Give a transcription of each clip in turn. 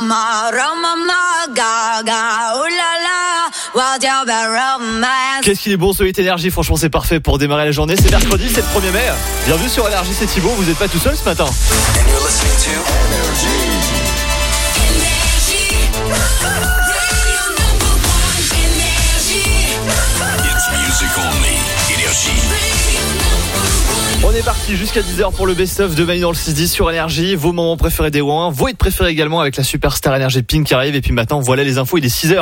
Qu'est-ce qu'il est bon ce Hit Énergie, franchement c'est parfait pour démarrer la journée. C'est mercredi, c'est le 1er mai. Bienvenue sur Énergie, c'est Thibaut, vous n'êtes pas tout seul ce matin. On est parti jusqu'à 10h pour le best-of de Manu dans le 6-10 sur Énergie. Vos moments préférés des Ouin, vos hits préférés également avec la superstar Énergie Pink qui arrive. Et puis maintenant, voilà les infos, il est 6h.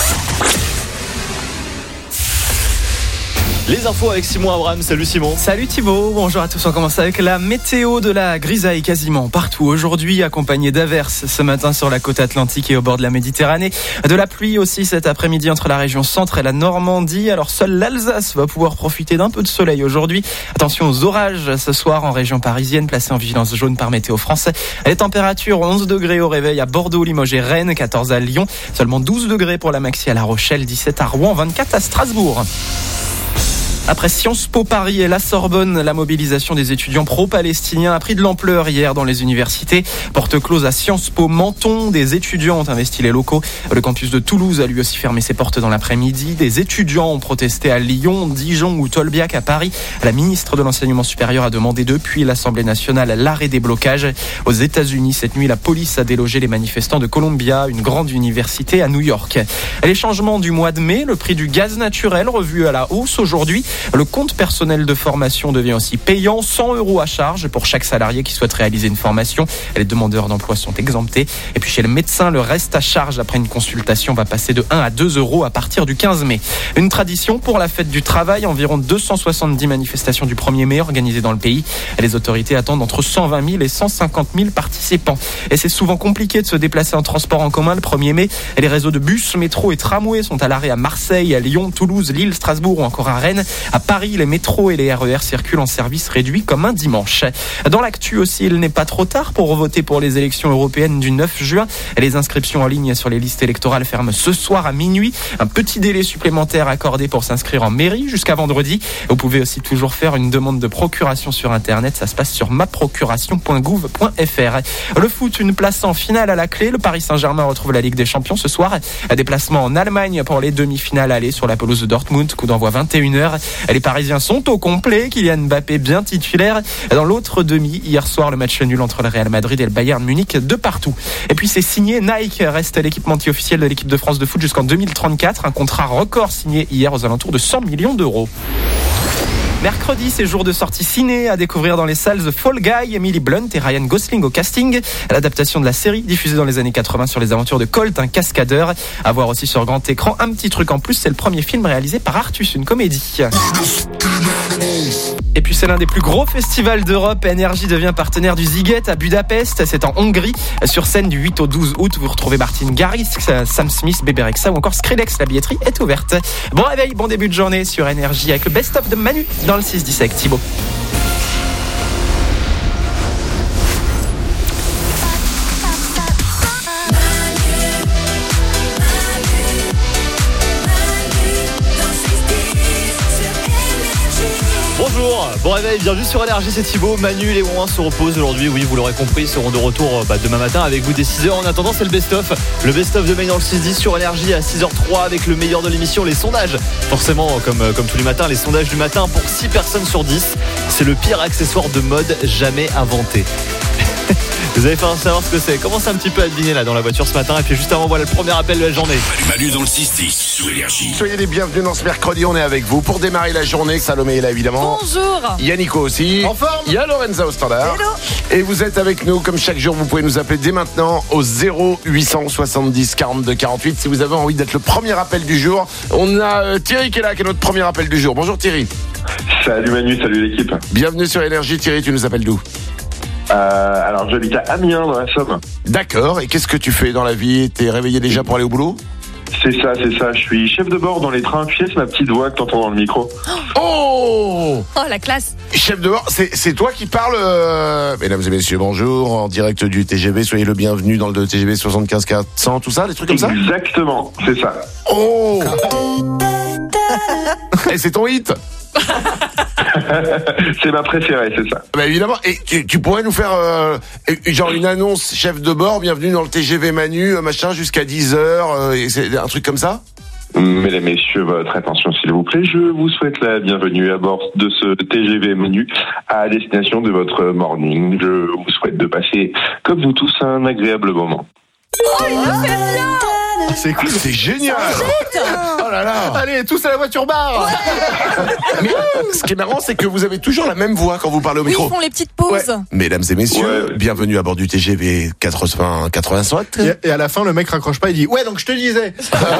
Les infos avec Simon Abraham. Salut Simon. Salut Thibaut, bonjour à tous. On commence avec la météo de la grisaille quasiment partout. Aujourd'hui accompagnée d'averses ce matin sur la côte atlantique et au bord de la Méditerranée. De la pluie aussi cet après-midi entre la région centre et la Normandie. Alors seule l'Alsace va pouvoir profiter d'un peu de soleil aujourd'hui. Attention aux orages ce soir en région parisienne, placée en vigilance jaune par Météo France. Les températures 11 degrés au réveil à Bordeaux, Limoges et Rennes, 14 à Lyon. Seulement 12 degrés pour la maxi à La Rochelle, 17 à Rouen, 24 à Strasbourg. Après Sciences Po Paris et la Sorbonne, la mobilisation des étudiants pro-palestiniens a pris de l'ampleur hier dans les universités. Porte close à Sciences Po Menton, des étudiants ont investi les locaux. Le campus de Toulouse a lui aussi fermé ses portes dans l'après-midi. Des étudiants ont protesté à Lyon, Dijon ou Tolbiac à Paris. La ministre de l'Enseignement supérieur a demandé depuis l'Assemblée nationale l'arrêt des blocages. Aux États-Unis, cette nuit, la police a délogé les manifestants de Columbia, une grande université à New York. Les changements du mois de mai, le prix du gaz naturel revu à la hausse aujourd'hui. Le compte personnel de formation devient aussi payant, 100 € à charge pour chaque salarié qui souhaite réaliser une formation. Les demandeurs d'emploi sont exemptés. Et puis chez le médecin, le reste à charge après une consultation va passer de 1 à 2 € à partir du 15 mai. Une tradition pour la fête du travail, environ 270 manifestations du 1er mai organisées dans le pays. Les autorités attendent entre 120 000 et 150 000 participants. Et c'est souvent compliqué de se déplacer en transport en commun le 1er mai. Et les réseaux de bus, métro et tramway sont à l'arrêt à Marseille, à Lyon, Toulouse, Lille, Strasbourg ou encore à Rennes. À Paris, les métros et les RER circulent en service réduit comme un dimanche. Dans l'actu aussi, il n'est pas trop tard pour voter pour les élections européennes du 9 juin. Les inscriptions en ligne sur les listes électorales ferment ce soir à minuit. Un petit délai supplémentaire accordé pour s'inscrire en mairie jusqu'à vendredi. Vous pouvez aussi toujours faire une demande de procuration sur Internet. Ça se passe sur maprocuration.gouv.fr. Le foot, une place en finale à la clé. Le Paris Saint-Germain retrouve la Ligue des Champions ce soir. Déplacement en Allemagne pour les demi-finales aller sur la pelouse de Dortmund. Coup d'envoi 21h. Les Parisiens sont au complet. Kylian Mbappé bien titulaire. Dans l'autre demi, hier soir, le match nul entre le Real Madrid et le Bayern Munich de partout. Et puis c'est signé. Nike reste l'équipementier officiel de l'équipe de France de foot jusqu'en 2034. Un contrat record signé hier aux alentours de 100 millions d'euros. Mercredi, c'est jour de sortie ciné à découvrir dans les salles The Fall Guy, Emily Blunt et Ryan Gosling au casting. L'adaptation de la série diffusée dans les années 80 sur les aventures de Colt, un cascadeur. À voir aussi sur grand écran. Un petit truc en plus, c'est le premier film réalisé par Artus, une comédie. Et puis c'est l'un des plus gros festivals d'Europe. Énergie devient partenaire du Ziget à Budapest. C'est en Hongrie. Sur scène du 8 au 12 août, vous retrouvez Martin Garrix, Sam Smith, Bebe Rexha ou encore Skrillex. La billetterie est ouverte. Bon réveil, bon début de journée sur Énergie avec le best-of de Manu dans le 6-10 avec Thibaut. Bonjour, bon réveil, bienvenue sur Énergie, c'est Thibaut. Manu, les Ouin se reposent aujourd'hui, oui, vous l'aurez compris, ils seront de retour demain matin avec vous dès 6h. En attendant, c'est le best-of de Manu dans le 6-10 sur Énergie à 6h03 avec le meilleur de l'émission, les sondages. Forcément, comme tous les matins, les sondages du matin pour 6 personnes sur 10. C'est le pire accessoire de mode jamais inventé. Vous allez faire savoir ce que c'est. Commencez un petit peu à deviner là dans la voiture ce matin. Et puis juste avant, voilà le premier appel de la journée. Manu dans le 6-10 sur Énergie. Soyez les bienvenus dans ce mercredi, on est avec vous pour démarrer la journée. Salomé est là évidemment. Bonjour. Il y a Nico aussi. En forme. Il y a Lorenza au standard. Hello. Et vous êtes avec nous comme chaque jour. Vous pouvez nous appeler dès maintenant au 0870 42 48 si vous avez envie d'être le premier appel du jour. On a Thierry qui est là, qui est notre premier appel du jour. Bonjour Thierry. Salut Manu, salut l'équipe. Bienvenue sur Énergie. Thierry, tu nous appelles d'où? Alors j'habite à Amiens dans la Somme. D'accord, et qu'est-ce que tu fais dans la vie? T'es réveillé déjà pour aller au boulot? C'est ça, je suis chef de bord dans les trains. Tu sais, c'est ma petite voix que t'entends dans le micro. Oh la classe. Chef de bord, c'est toi qui parles Mesdames et messieurs, bonjour, en direct du TGV, soyez le bienvenu dans le TGV 75 400, tout ça, des trucs comme ça? Exactement, c'est ça. Oh. Et c'est ton hit? C'est ma préférée, c'est ça. Bah évidemment. Et tu pourrais nous faire genre une annonce, chef de bord, bienvenue dans le TGV Manu, machin, jusqu'à 10h, et c'est un truc comme ça? Mesdames, messieurs, votre attention s'il vous plaît. Je vous souhaite la bienvenue à bord de ce TGV Menu à destination de votre morning. Je vous souhaite de passer, comme vous tous, un agréable moment. C'est cool, c'est génial. Oh là là. Allez, tous à la voiture bar. Mais ce qui est marrant, c'est que vous avez toujours la même voix quand vous parlez au Oui, micro. ils font les petites pauses. Ouais. Mesdames et messieurs, Ouais. bienvenue à bord du TGV 80-87. Et à la fin, le mec raccroche pas, il dit ouais, donc je te disais.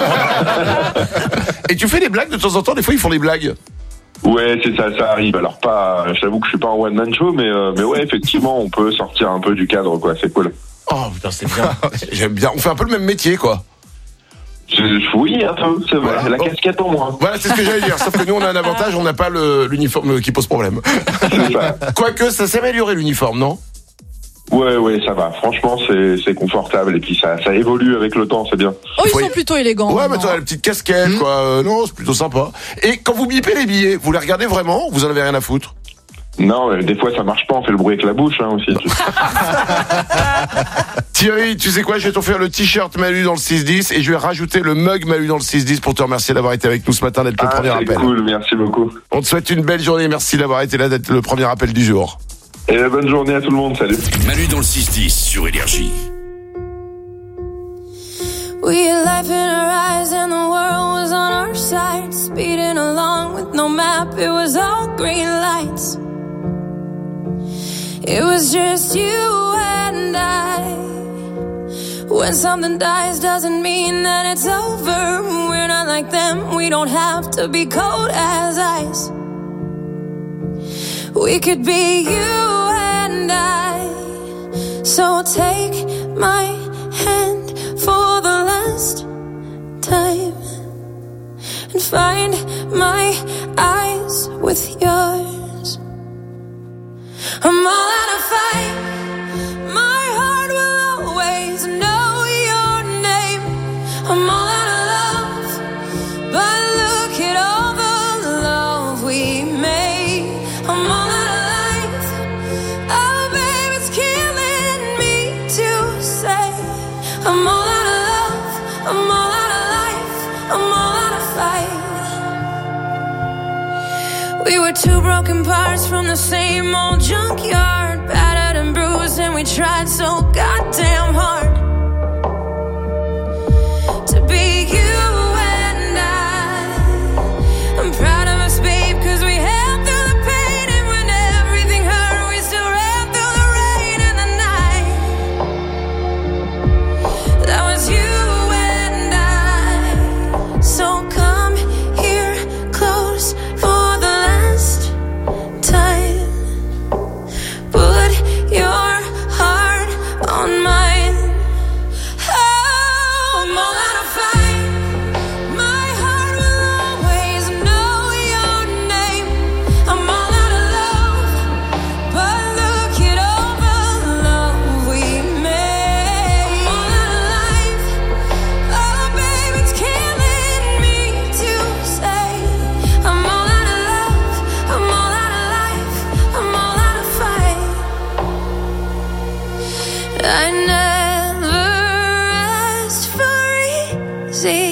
Et tu fais des blagues de temps en temps, des fois ils font des blagues. Ouais, c'est ça, ça arrive. Alors pas, j'avoue que je suis pas un one man show, mais ouais, effectivement, on peut sortir un peu du cadre, quoi. C'est cool. Oh putain, c'est bien. J'aime bien. On fait un peu le même métier, quoi. Oui, un peu. C'est vrai. Voilà. La casquette en moins. Voilà, c'est ce que j'allais dire. Sauf que nous, on a un avantage, on n'a pas l'uniforme qui pose problème. C'est ça. Quoique, ça s'est amélioré l'uniforme, non? Ouais, ça va. Franchement, c'est confortable et puis ça évolue avec le temps, c'est bien. Oh, ils Oui. sont plutôt élégants. Ouais, mais maintenant. toi, la petite casquette, quoi. Non, c'est plutôt sympa. Et quand vous bipez les billets, vous les regardez vraiment ou vous en avez rien à foutre? Non, des fois ça marche pas, on fait le bruit avec la bouche aussi. Thierry, tu sais quoi, je vais t'offrir le t-shirt Manu dans le 6-10 et je vais rajouter le mug Manu dans le 6-10 pour te remercier d'avoir été avec nous ce matin, d'être le premier c'est appel. cool, merci beaucoup. On te souhaite une belle journée, merci d'avoir été là, d'être le premier appel du jour. Et bonne journée à tout le monde, salut. Manu dans le 6-10 sur Énergie. We had life in our eyes and the world was on our side. Speeding along with no map, it was all green lights. It was just you and I. When something dies doesn't mean that it's over. We're not like them, we don't have to be cold as ice. We could be you and I. So take my hand for the last time and find my eyes with yours. I'm all out of fight. My heart will always know your name. I'm all out of love, but look at all the love we made. I'm all out of life. Oh, babe, it's killing me to say. I'm all out of love. I'm all out of life. I'm all out of fight. We were two broken parts from the same old junkyard, battered and bruised, and we tried so goddamn hard to be you and I. I'm proud of us, babe, 'cause we held through the pain, and when everything hurt, we still ran through the rain and the night. That was you and I. So come here close for the last time. Put your heart on mine. Oh, I'm all out of fight. My heart will always know your name. I'm all out of love, but look at all the love we made. I'm all out of life. Oh, babe, it's killing me to say. I'm all out of love. I'm all out of life. I'm all out of fight. I never asked for easy,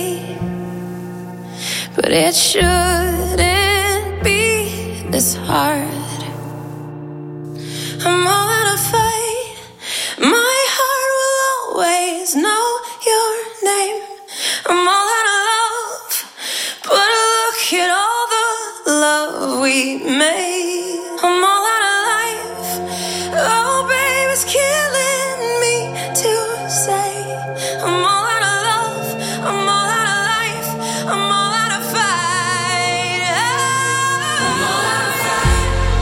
but it shouldn't be this hard. I'm all out of fight. My heart will always know your name. I'm all out of love, but look at all the love we made. I'm all out of life. Oh, babe, it's killing me to say. I'm all out of love. I'm all out of life. I'm all out of fight. I'm all out of fight.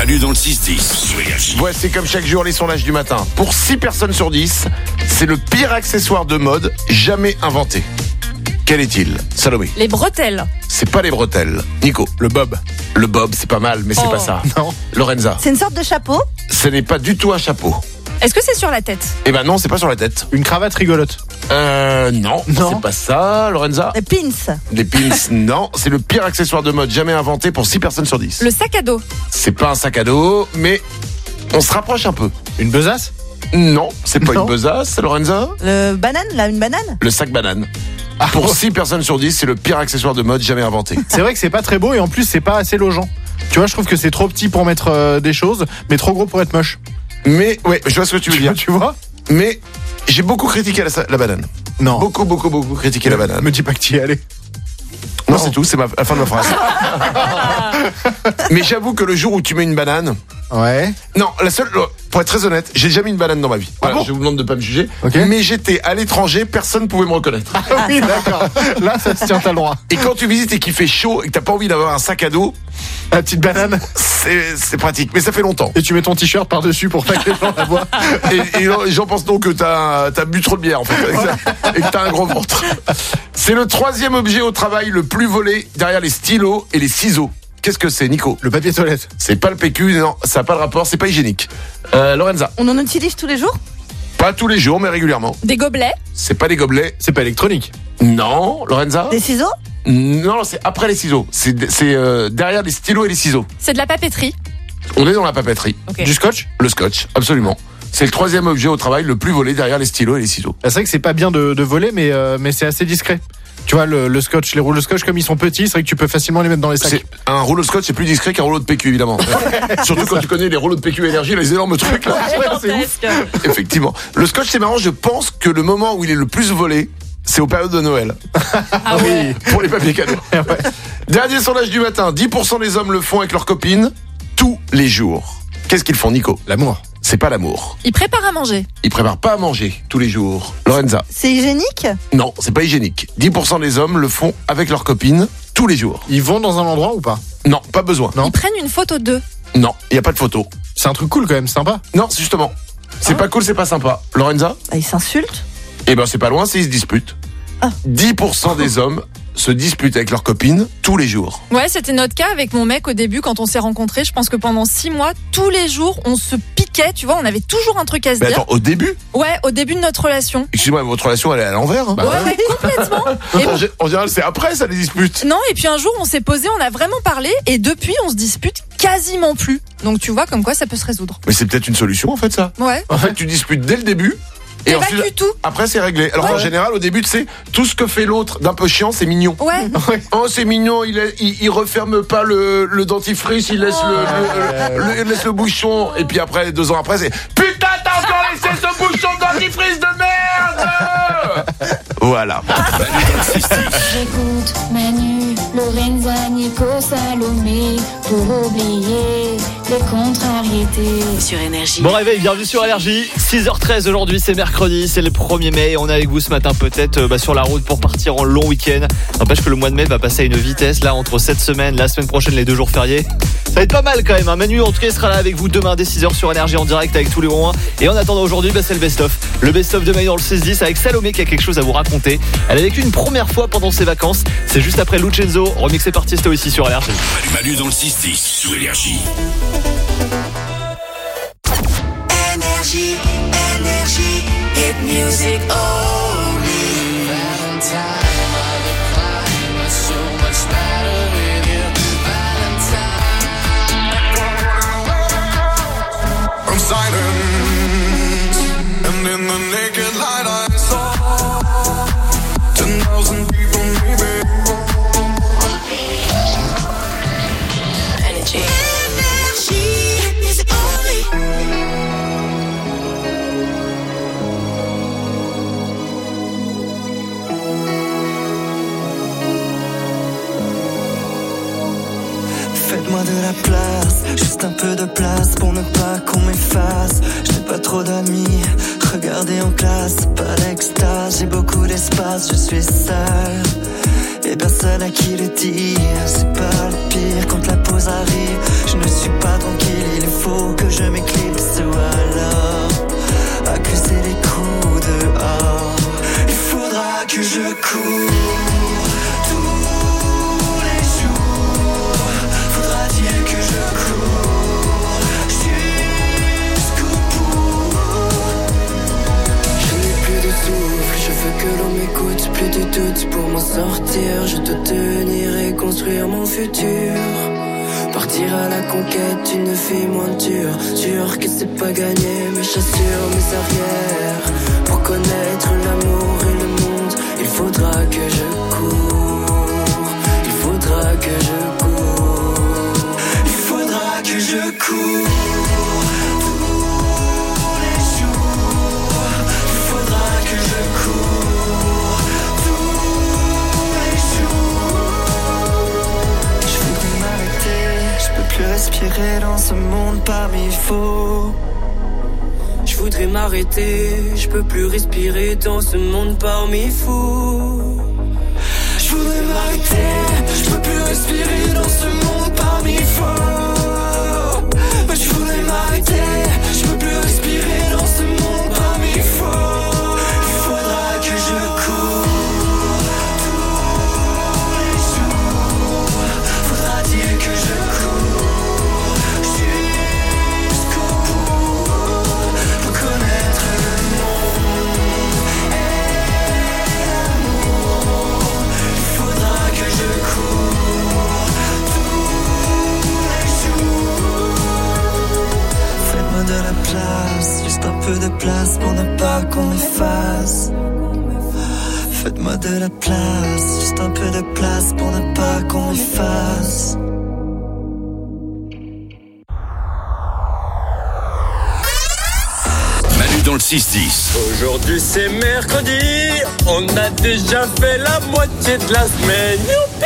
Manu dans le 6-10 sur Énergie. Voici comme chaque jour les sondages du matin. Pour 6 personnes sur 10, c'est le pire accessoire de mode jamais inventé. Quel est-il? Salomé. Les bretelles. C'est pas les bretelles. Nico. Le bob. Le bob, c'est pas mal, mais c'est pas ça. Non. Lorenza. C'est une sorte de chapeau. Ce n'est pas du tout un chapeau. Est-ce que c'est sur la tête? Eh ben non, c'est pas sur la tête. Une cravate rigolote. Non, c'est pas ça, Lorenza. Des pins. Des pins, non. C'est le pire accessoire de mode jamais inventé pour 6 personnes sur 10. Le sac à dos. C'est pas un sac à dos, mais on se rapproche un peu. Une besace. Non, c'est pas Non. une besace, Lorenza. Une banane. Le sac banane. Pour 6 personnes sur 10, c'est le pire accessoire de mode jamais inventé. C'est vrai que c'est pas très beau et en plus c'est pas assez logeant. Tu vois, je trouve que c'est trop petit pour mettre des choses, mais trop gros pour être moche. Mais, ouais, je vois ce que tu veux dire. Tu vois? Mais j'ai beaucoup critiqué la banane. Non. Beaucoup critiqué la banane. Me dis pas que tu y es allé. Non, c'est tout, c'est la fin de ma phrase. Mais j'avoue que le jour où tu mets une banane... Ouais. Non, pour être très honnête, j'ai déjà mis une banane dans ma vie. Voilà, bon je vous demande de pas me juger. Ok. Mais j'étais à l'étranger, personne ne pouvait me reconnaître. Ah oui, d'accord. Là, ça se tient, t'as le droit. Et quand tu visites et qu'il fait chaud et que t'as pas envie d'avoir un sac à dos, La petite banane. c'est pratique. Mais ça fait longtemps. Et tu mets ton t-shirt par-dessus pour pas que les gens la voient. Et les gens pensent donc que t'as bu trop de bière en fait et que t'as un gros ventre. C'est le 3e objet au travail le plus volé derrière les stylos et les ciseaux. Qu'est-ce que c'est, Nico? Le papier toilette. C'est pas le PQ, non, ça n'a pas de rapport, c'est pas hygiénique. Lorenza. On en utilise tous les jours. Pas tous les jours, mais régulièrement. Des gobelets. C'est pas des gobelets. C'est pas électronique. Non, Lorenza. Des ciseaux. Non, c'est après les ciseaux. C'est derrière les stylos et les ciseaux. C'est de la papeterie. On est dans la papeterie. Ok. Du scotch. Le scotch, absolument. C'est le 3e objet au travail le plus volé derrière les stylos et les ciseaux. C'est vrai que c'est pas bien de voler, mais c'est assez discret. Tu vois, le scotch, les rouleaux de scotch, comme ils sont petits, c'est vrai que tu peux facilement les mettre dans les sacs. Un rouleau de scotch, c'est plus discret qu'un rouleau de PQ, évidemment. Surtout quand tu connais les rouleaux de PQ Énergie, les énormes trucs là. Gigantesque. Effectivement. Le scotch, c'est marrant, je pense que le moment où il est le plus volé, c'est aux périodes de Noël. Ah ouais. Pour les papiers cadeaux. Dernier sondage du matin, 10% des hommes le font avec leurs copines tous les jours. Qu'est-ce qu'ils font, Nico? L'amour. C'est pas l'amour. Ils préparent à manger. Ils préparent pas à manger tous les jours. Lorenza. C'est hygiénique. Non, c'est pas hygiénique. 10% des hommes le font avec leurs copines tous les jours. Ils vont dans un endroit ou pas? Non, pas besoin. Non. Ils prennent une photo d'eux. Non, il y a pas de photo. C'est un truc cool quand même, sympa. Non, c'est justement. C'est pas cool, c'est pas sympa. Lorenza? Ah, ils s'insultent. Eh ben, c'est pas loin, ils se disputent. 10% des hommes se disputent avec leurs copines tous les jours. Ouais, c'était notre cas avec mon mec au début quand on s'est rencontrés. Je pense que pendant 6 mois, tous les jours, on se piquait, tu vois, on avait toujours un truc à se Mais dire. attends, au début? Ouais, au début de notre relation. Excuse-moi, votre relation, elle est à l'envers. Hein. Ouais, complètement. Et bon, En général, c'est après, ça, les disputes. non, et puis un jour, on s'est posé, on a vraiment parlé, et depuis, on se dispute quasiment plus. Donc tu vois, comme quoi ça peut se résoudre. Mais c'est peut-être une solution, en fait, ça. Ouais. En fait, tu disputes dès le début. Et Et pas ensuite, du tout. après, c'est réglé. Alors qu'en général, au début, tu sais, tout ce que fait l'autre d'un peu chiant, c'est mignon. Ouais. Oh, c'est mignon, il referme pas le dentifrice, il laisse il laisse le bouchon. Et puis après, 2 ans après, c'est putain, t'as encore laissé ce bouchon de dentifrice de merde. Voilà. J'écoute Manu, Lorenza, Nico, Salomé pour oublier les contrariétés. Sur Énergie. Bon réveil, bienvenue sur Énergie. 6h13 aujourd'hui, c'est mercredi, c'est le 1er mai. On est avec vous ce matin peut-être sur la route pour partir en long week-end. N'empêche que le mois de mai va passer à une vitesse là entre cette semaine, la semaine prochaine, les 2 jours fériés. Ça va être pas mal quand même. Manu en tout cas sera là avec vous demain dès 6h sur Énergie en direct avec tous les ronds. Et en attendant aujourd'hui, c'est le best-of. Le best-of de Manu dans le 6-10 avec Salomé qui a quelque chose à vous raconter. Elle a vécu une première fois pendant ses vacances. C'est juste après Lucenzo, remixé par Tiesto ici sur Énergie. Manu dans le 6-10 sur Énergie. Énergie, énergie, hit music only. Valentine, so much better with you. Valentine. I'm silent, and in the naked light I saw 10,000 people maybe. Energy, hit music only. Faites-moi de la place, juste un peu de place pour ne pas qu'on m'efface. Je n'ai pas trop d'amis, regardez en classe, pas l'extase. J'ai beaucoup d'espace, je suis seul et personne à qui le dire. C'est pas le pire quand la peau choses arrivent. Je ne suis pas tranquille, il faut que je m'éclipse ou alors accuser les coups dehors. Il faudra que je cours tous les jours. Faudra-t-il que je cours jusqu'au bout. Je n'ai plus de souffle, je veux que l'on m'écoute. Plus de doute pour m'en sortir. Je dois tenir et construire mon futur. Partir à la conquête d'une vie moins dure. Sûr que c'est pas gagné, mais j'assure mes arrières. Pour connaître l'amour et le monde, il faudra que je cours. Il faudra que je cours. Il faudra que je cours. Respirer dans ce monde parmi faux. Je voudrais m'arrêter, je peux plus respirer dans ce monde parmi fous. Je voudrais m'arrêter, je peux plus respirer dans ce monde parmi faux. Je voudrais m'arrêter, je peux plus respirer dans ce monde parmi faux. Il faudra que je cours tous les jours. Faudra-t-il que je cours de la place, juste un peu de place pour ne pas qu'on m'efface. Faites-moi de la place, juste un peu de place pour ne pas qu'on m'efface. Manu dans le 6-10. Aujourd'hui c'est mercredi, on a déjà fait la moitié de la semaine. Youpi!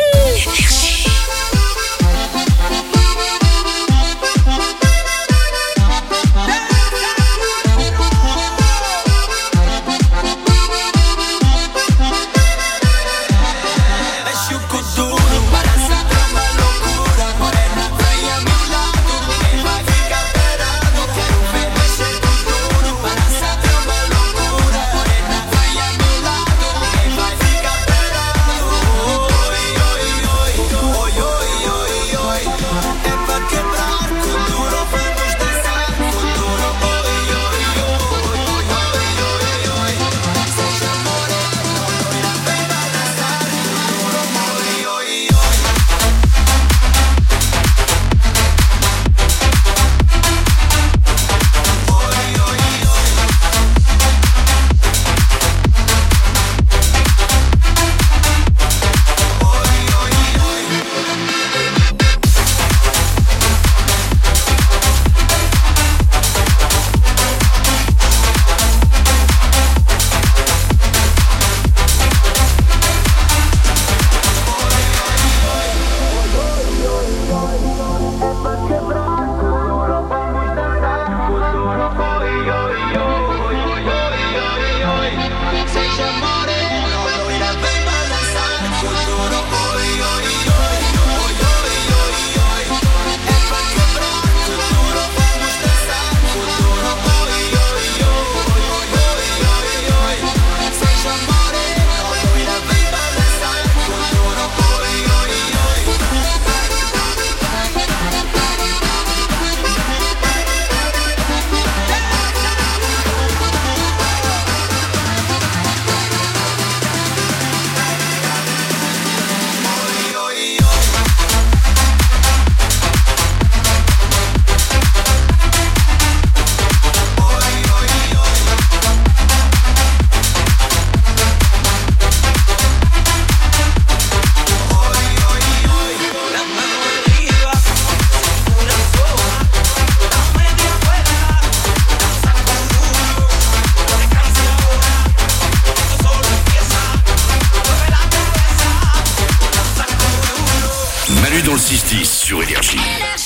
Dans le 6-10 sur Énergie.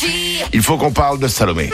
Il faut qu'on parle de Salomé.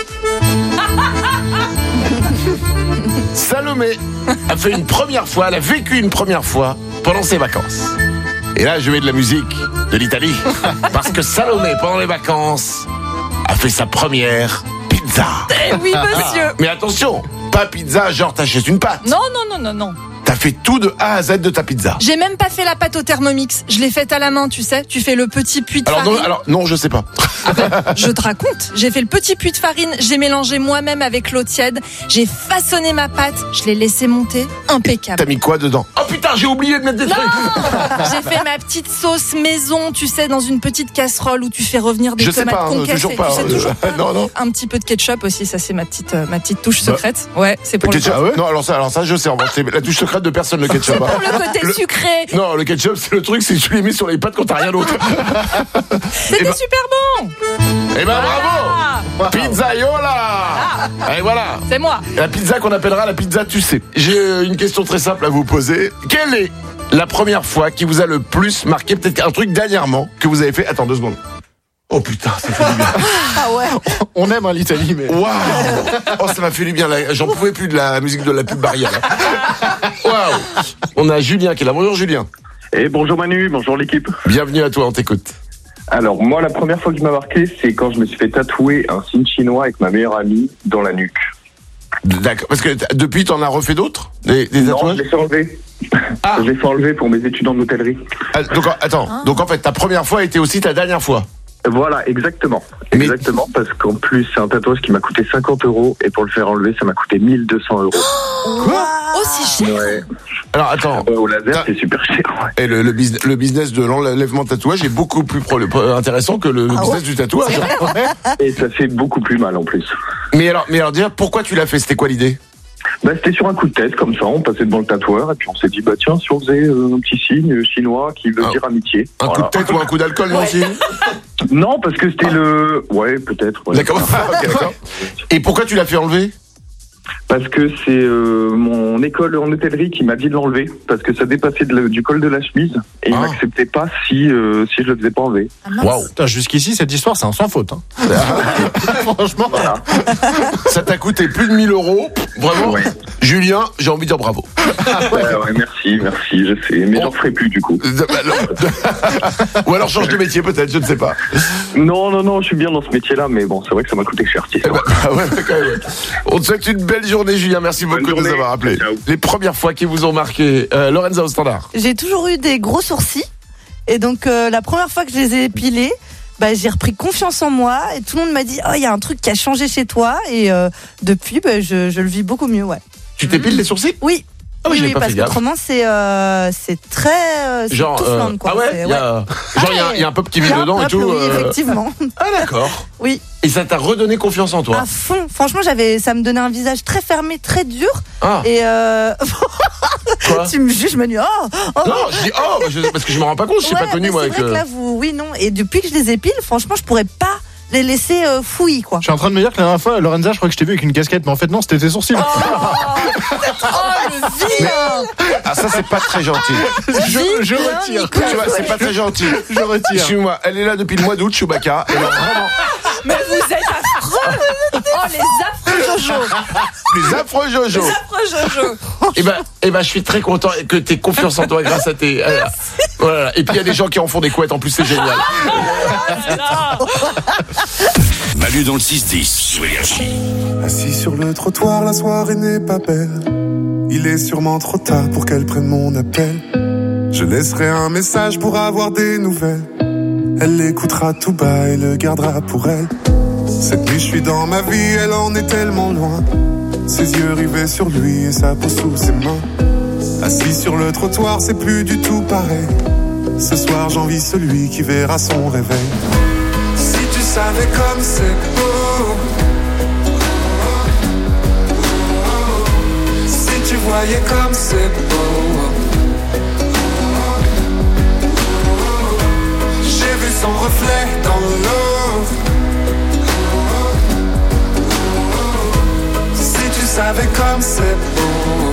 Salomé a fait une première fois, elle a vécu une première fois pendant ses vacances. Et là, je mets de la musique de l'Italie. Parce que Salomé, pendant les vacances, a fait sa première pizza. Eh oui, monsieur. Mais attention, pas pizza genre t'achètes une pâte. Non. T'as fait tout de A à Z de ta pizza. J'ai même pas fait la pâte au Thermomix. Je l'ai faite à la main, tu sais. Tu fais le petit puits de farine. Non, je sais pas. Je te raconte. J'ai fait le petit puits de farine. J'ai mélangé moi-même avec l'eau tiède. J'ai façonné ma pâte. Je l'ai laissé monter. Impeccable. T'as mis quoi dedans? Oh putain, j'ai oublié de mettre des trucs. J'ai fait ma petite sauce maison, tu sais, dans une petite casserole où tu fais revenir des tomates concassées. Toujours pas. Tu sais toujours pas. Non. Un petit peu de ketchup aussi, ça c'est ma petite touche secrète. Ouais, c'est pour le ketchup. Non, alors ça je sais. En fait, c'est la touche secrète de personne, le ketchup. Pour le côté sucré. Non, le ketchup, c'est le truc, c'est que tu les mets sur les pâtes quand t'as rien d'autre. C'était super bon. Eh ben bravo. Pizzaiola. Et voilà. C'est moi. La pizza qu'on appellera la pizza tu sais. J'ai une question très simple à vous poser. Quelle est la première fois qui vous a le plus marqué? Peut-être un truc dernièrement que vous avez fait. Attends 2 secondes. Oh putain, ça fait du bien. Ah ouais. On aime l'Italie, mais. Waouh. Oh, ça m'a fait du bien. J'en pouvais plus de la musique de la pub barrière. Waouh. On a Julien qui est là. Bonjour Julien. Et bonjour Manu, bonjour l'équipe. Bienvenue à toi, on t'écoute. Alors moi, la première fois qui m'a marqué, c'est quand je me suis fait tatouer un signe chinois avec ma meilleure amie dans la nuque. D'accord. Parce que depuis, t'en as refait d'autres? Des Non, tatouages? je l'ai fait enlever. Ah. Je l'ai fait enlever pour mes études en hôtellerie. Donc attends. Donc en fait, ta première fois était aussi ta dernière fois? Voilà, exactement. Exactement, parce qu'en plus, c'est un tatouage qui m'a coûté 50 € et pour le faire enlever, ça m'a coûté 1 200 €. Quoi? Aussi cher? Ouais. Alors attends. Au laser, c'est super cher. Ouais. Et le business de l'enlèvement de tatouage est beaucoup plus intéressant que le business du tatouage. Et ça fait beaucoup plus mal en plus. Mais alors déjà, pourquoi tu l'as fait? C'était quoi l'idée? Bah, c'était sur un coup de tête, comme ça, on passait devant le tatoueur et puis on s'est dit, bah tiens, si on faisait un petit signe chinois qui veut dire amitié. Un coup de tête ou un coup d'alcool, non aussi? Non, parce que c'était le... Ouais, peut-être. Ouais. D'accord. Okay, d'accord. Et pourquoi tu l'as fait enlever? Parce que c'est mon école en hôtellerie qui m'a dit de l'enlever, parce que ça dépassait du col de la chemise et il m'acceptait pas si je le faisais pas enlever. Waouh. Jusqu'ici, cette histoire, c'est un sans faute. Hein. Franchement. Voilà. Ça t'a coûté plus de 1 000 €. Vraiment. Ouais. Julien, j'ai envie de dire bravo. Ouais, merci, je sais. Mais j'en ferai plus du coup. Ou alors change de métier peut-être, je ne sais pas. Non, je suis bien dans ce métier-là, mais bon, c'est vrai que ça m'a coûté cher. On te souhaite une belle journée, Julien. Merci beaucoup de nous avoir appelés. Les premières fois qui vous ont marqué, Lorenza au standard. J'ai toujours eu des gros sourcils. Et donc, la première fois que je les ai épilés, j'ai repris confiance en moi. Et tout le monde m'a dit, oh, il y a un truc qui a changé chez toi. Et depuis, je le vis beaucoup mieux, ouais. Tu t'épiles les sourcils? Oui. Ah oui, oui, parce qu'autrement c'est très genre tout quoi. Ah ouais, il y a un pop qui vit dedans et tout. Oui, effectivement. Ah d'accord. Oui. Et ça t'a redonné confiance en toi? À fond. Franchement, ça me donnait un visage très fermé, très dur. Ah. Et Quoi? tu me juges, Manu. Non, je dis parce que je me rends pas compte, je suis pas connu moi. C'est vrai que là, oui, non. Et depuis que je les épile, franchement, je pourrais pas les laisser fouillis, quoi. Je suis en train de me dire que la dernière fois, Lorenza, je crois que je t'ai vu avec une casquette, mais en fait non, c'était tes sourcils. Le vilain. Ah ça c'est pas très gentil. Je retire. Tu vois, c'est pas très gentil. Je retire. Suis-moi, elle est là depuis le mois d'août, Chewbacca. Et là, vraiment. Mais vous êtes affreux. Oh les affreux Jojo. Les affreux Jojo. Les affreux Jojo. Et ben, je suis très content que t'aies confiance en toi grâce à tes. Voilà. Et puis il y a des gens qui en font des couettes en plus, c'est génial. Manu dans le 6-10 sur Énergie. Assis sur le trottoir, la soirée n'est pas belle. Il est sûrement trop tard pour qu'elle prenne mon appel. Je laisserai un message pour avoir des nouvelles. Elle l'écoutera tout bas et le gardera pour elle. Cette nuit je suis dans ma vie, elle en est tellement loin. Ses yeux rivés sur lui et sa peau sous ses mains. Assis sur le trottoir, c'est plus du tout pareil. Ce soir j'envie celui qui verra son réveil. Si tu savais comme c'est beau, si tu voyais comme c'est beau. J'ai vu son reflet dans l'eau. Si tu savais comme c'est beau.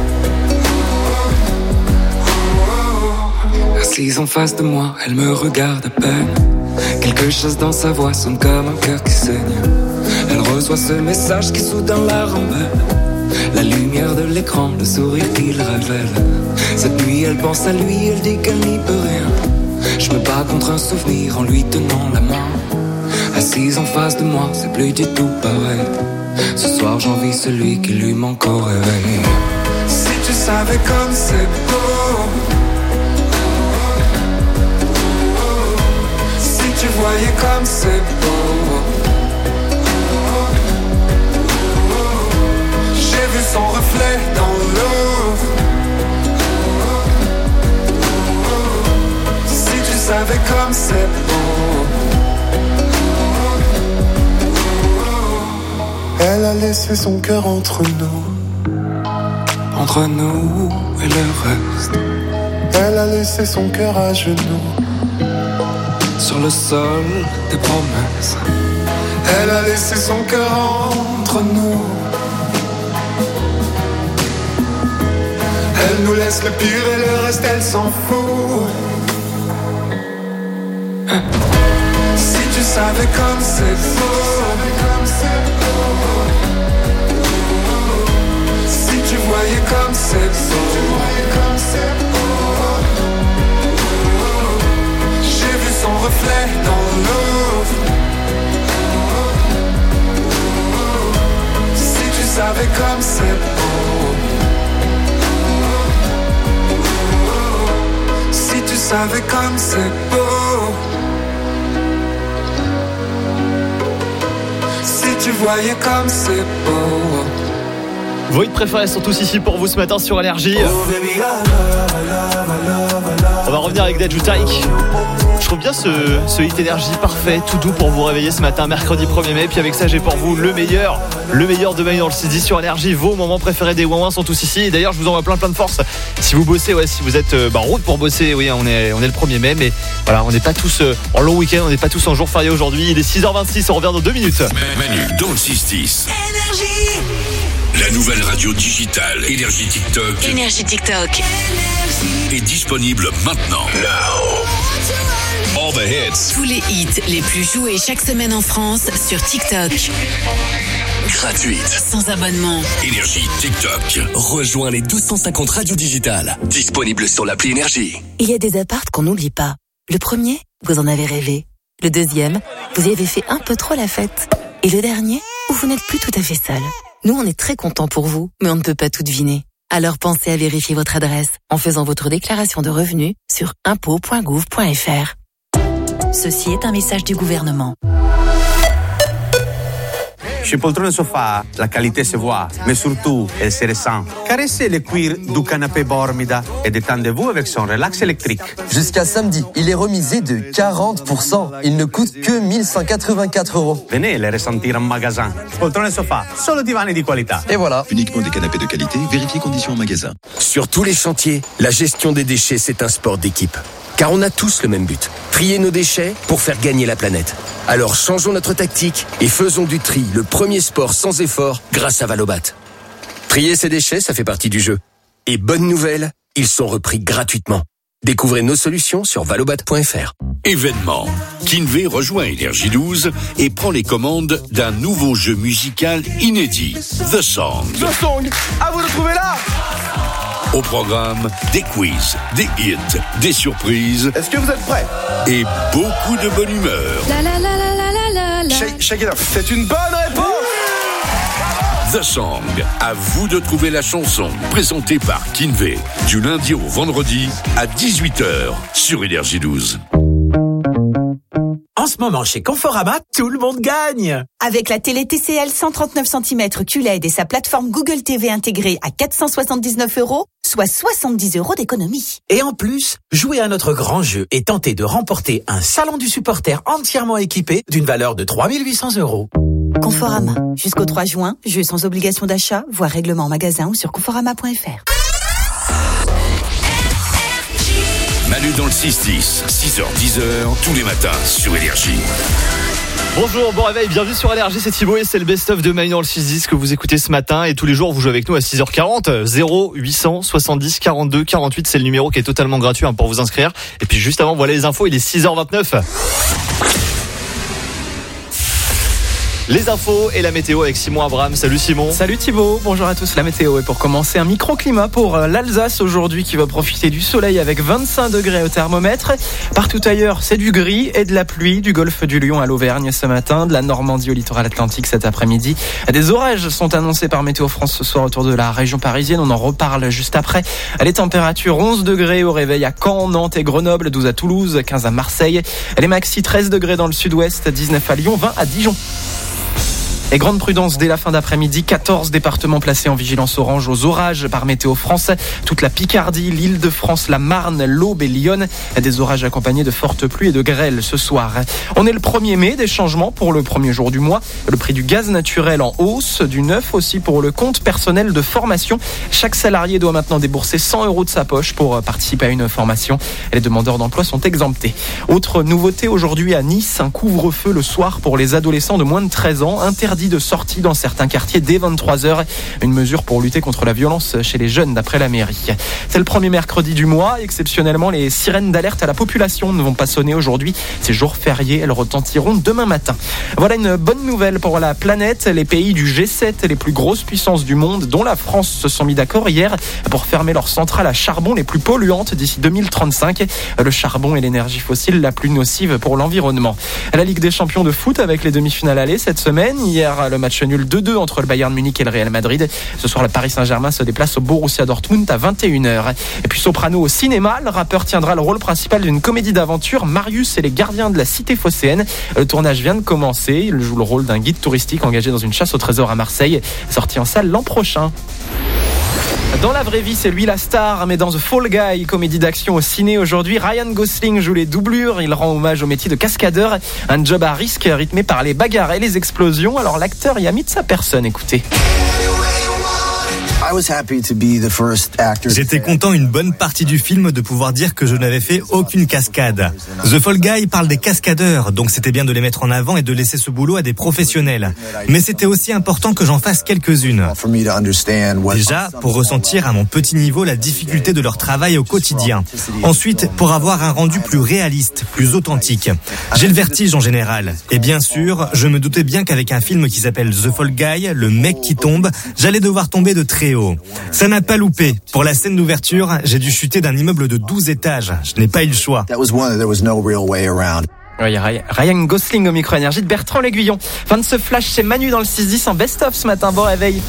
Assise en face de moi, elle me regarde à peine. Quelque chose dans sa voix sonne comme un cœur qui saigne. Elle reçoit ce message qui soudain la rembelle. La lumière de l'écran, le sourire qu'il révèle. Cette nuit elle pense à lui, elle dit qu'elle n'y peut rien. Je me pas contre un souvenir en lui tenant la main. Assise en face de moi, c'est plus du tout pareil. Ce soir j'envie celui qui lui manque au réveil. Si tu savais comme c'est beau, si tu voyais comme c'est beau. J'ai vu son reflet dans l'eau. Si tu savais comme c'est beau. Elle a laissé son cœur entre nous. Entre nous et le reste. Elle a laissé son cœur à genoux. Sur le sol des promesses. Elle a laissé son cœur entre nous. Elle nous laisse le pire et le reste elle s'en fout. Si tu savais comme c'est beau. Si tu voyais comme c'est beau. J'ai vu son reflet dans l'eau. Si tu savais comme c'est beau. Si tu savais comme c'est beau. Si tu voyais comme c'est beau. Vos hits préférés sont tous ici pour vous ce matin sur Énergie. On va revenir avec Dajou Taïk. Je trouve bien ce hit Énergie parfait, tout doux pour vous réveiller ce matin, mercredi 1er mai. Puis avec ça, j'ai pour vous le meilleur de Manu dans le 6-10 sur Énergie. Vos moments préférés des Ouin sont tous ici. Et d'ailleurs, je vous envoie plein de force. Si vous bossez, si vous êtes en route pour bosser, oui, on est le 1er mai. Mais voilà, on n'est pas tous en long week-end, on n'est pas tous en jour férié aujourd'hui. Il est 6h26, on revient dans 2 minutes. Manu dans le 6-10. La nouvelle radio digitale Énergie TikTok. Énergie TikTok. Est disponible maintenant. All the hits. Tous les hits les plus joués chaque semaine en France sur TikTok. Gratuite. Sans abonnement. Énergie TikTok. Rejoins les 250 radios digitales. Disponibles sur l'appli Énergie. Il y a des apparts qu'on n'oublie pas. Le premier, vous en avez rêvé. Le deuxième, vous y avez fait un peu trop la fête. Et le dernier, où vous n'êtes plus tout à fait seul. Nous, on est très contents pour vous, mais on ne peut pas tout deviner. Alors pensez à vérifier votre adresse en faisant votre déclaration de revenus sur impôts.gouv.fr. Ceci est un message du gouvernement. Chez Poltrone Sofa, la qualité se voit, mais surtout, elle se ressent. Caressez le cuir du canapé Bormida et détendez-vous avec son relax électrique. Jusqu'à samedi, il est remisé de 40%. Il ne coûte que 1184 €. Venez les ressentir en magasin. Poltrone Sofa, solo divani di qualità. Et voilà. Uniquement des canapés de qualité, vérifiez conditions en magasin. Sur tous les chantiers, la gestion des déchets, c'est un sport d'équipe. Car on a tous le même but, trier nos déchets pour faire gagner la planète. Alors changeons notre tactique et faisons du tri le premier sport sans effort grâce à Valobat. Trier ses déchets, ça fait partie du jeu. Et bonne nouvelle, ils sont repris gratuitement. Découvrez nos solutions sur valobat.fr. Événement. Kinvey rejoint Énergie 12 et prend les commandes d'un nouveau jeu musical inédit, The Song. The Song, à vous de trouver là. Au programme, des quiz, des hits, des surprises. Est-ce que vous êtes prêts? Et beaucoup de bonne humeur. Shake it off. C'est une bonne réponse. The Song, à vous de trouver la chanson, présentée par Kinvey, du lundi au vendredi à 18h sur Énergie 12. En ce moment, chez Conforama, tout le monde gagne. Avec la télé TCL 139 cm QLED et sa plateforme Google TV intégrée à 479 €, soit 70 € d'économie. Et en plus, jouez à notre grand jeu et tentez de remporter un salon du supporter entièrement équipé d'une valeur de 3 800 €. Conforama. Jusqu'au 3 juin, jeu sans obligation d'achat, voire règlement en magasin ou sur conforama.fr. Manu dans le 6-10, 6h-10h, tous les matins sur Énergie. Bonjour, bon réveil, bienvenue sur Énergie, c'est Thibaut et c'est le best-of de Manu dans le 6-10 que vous écoutez ce matin. Et tous les jours, vous jouez avec nous à 6h40, 0800 70 42 48, c'est le numéro qui est totalement gratuit pour vous inscrire. Et puis juste avant, voilà les infos, il est 6h29. Les infos et la météo avec Simon Abraham. Salut Simon. Salut Thibaut, bonjour à tous. La météo est pour commencer un microclimat pour l'Alsace aujourd'hui qui va profiter du soleil avec 25 degrés au thermomètre. Partout ailleurs, c'est du gris et de la pluie, du golfe du Lion à l'Auvergne ce matin, de la Normandie au littoral atlantique cet après-midi. Des orages sont annoncés par Météo France ce soir autour de la région parisienne. On en reparle juste après. Les températures 11 degrés au réveil à Caen, Nantes et Grenoble, 12 à Toulouse, 15 à Marseille. Les maxi 13 degrés dans le sud-ouest, 19 à Lyon, 20 à Dijon. Et grande prudence dès la fin d'après-midi, 14 départements placés en vigilance orange aux orages par Météo France. Toute la Picardie, l'Île-de-France, la Marne, l'Aube et Lyon. Des orages accompagnés de fortes pluies et de grêles ce soir. On est le 1er mai, des changements pour le premier jour du mois. Le prix du gaz naturel en hausse, du neuf aussi pour le compte personnel de formation. Chaque salarié doit maintenant débourser 100 € de sa poche pour participer à une formation. Les demandeurs d'emploi sont exemptés. Autre nouveauté aujourd'hui à Nice, un couvre-feu le soir pour les adolescents de moins de 13 ans. Interdit de sortie dans certains quartiers dès 23h. Une mesure pour lutter contre la violence chez les jeunes d'après la mairie. C'est le premier mercredi du mois. Exceptionnellement, les sirènes d'alerte à la population ne vont pas sonner aujourd'hui. Ces jours fériés, elles retentiront demain matin. Voilà une bonne nouvelle pour la planète. Les pays du G7, les plus grosses puissances du monde, dont la France, se sont mis d'accord hier pour fermer leurs centrales à charbon les plus polluantes d'ici 2035. Le charbon est l'énergie fossile la plus nocive pour l'environnement. La Ligue des champions de foot avec les demi-finales allées cette semaine. Hier, le match nul 2-2 entre le Bayern Munich et le Real Madrid. Ce soir, le Paris Saint-Germain se déplace au Borussia Dortmund à 21h. Et puis soprano au cinéma, le rappeur tiendra le rôle principal d'une comédie d'aventure, Marius et les gardiens de la cité phocéenne. Le tournage vient de commencer. Il joue le rôle d'un guide touristique engagé dans une chasse au trésor à Marseille, sorti en salle l'an prochain. Dans la vraie vie, c'est lui la star, mais dans The Fall Guy, comédie d'action au ciné aujourd'hui, Ryan Gosling joue les doublures. Il rend hommage au métier de cascadeur, un job à risque rythmé par les bagarres et les explosions. Alors l'acteur y a mis de sa personne, écoutez. J'étais content une bonne partie du film de pouvoir dire que je n'avais fait aucune cascade. The Fall Guy parle des cascadeurs, donc c'était bien de les mettre en avant et de laisser ce boulot à des professionnels. Mais c'était aussi important que j'en fasse quelques-unes. Déjà, pour ressentir à mon petit niveau la difficulté de leur travail au quotidien. Ensuite, pour avoir un rendu plus réaliste, plus authentique. J'ai le vertige en général. Et bien sûr, je me doutais bien qu'avec un film qui s'appelle The Fall Guy, le mec qui tombe, j'allais devoir tomber de très haut. Ça n'a pas loupé. Pour la scène d'ouverture, j'ai dû chuter d'un immeuble de 12 étages. Je n'ai pas eu le choix. Ryan Gosling au micro-énergie de Bertrand L'Aiguillon. Fin de ce flash, c'est Manu dans le 6-10 en best-of ce matin. Bon réveil.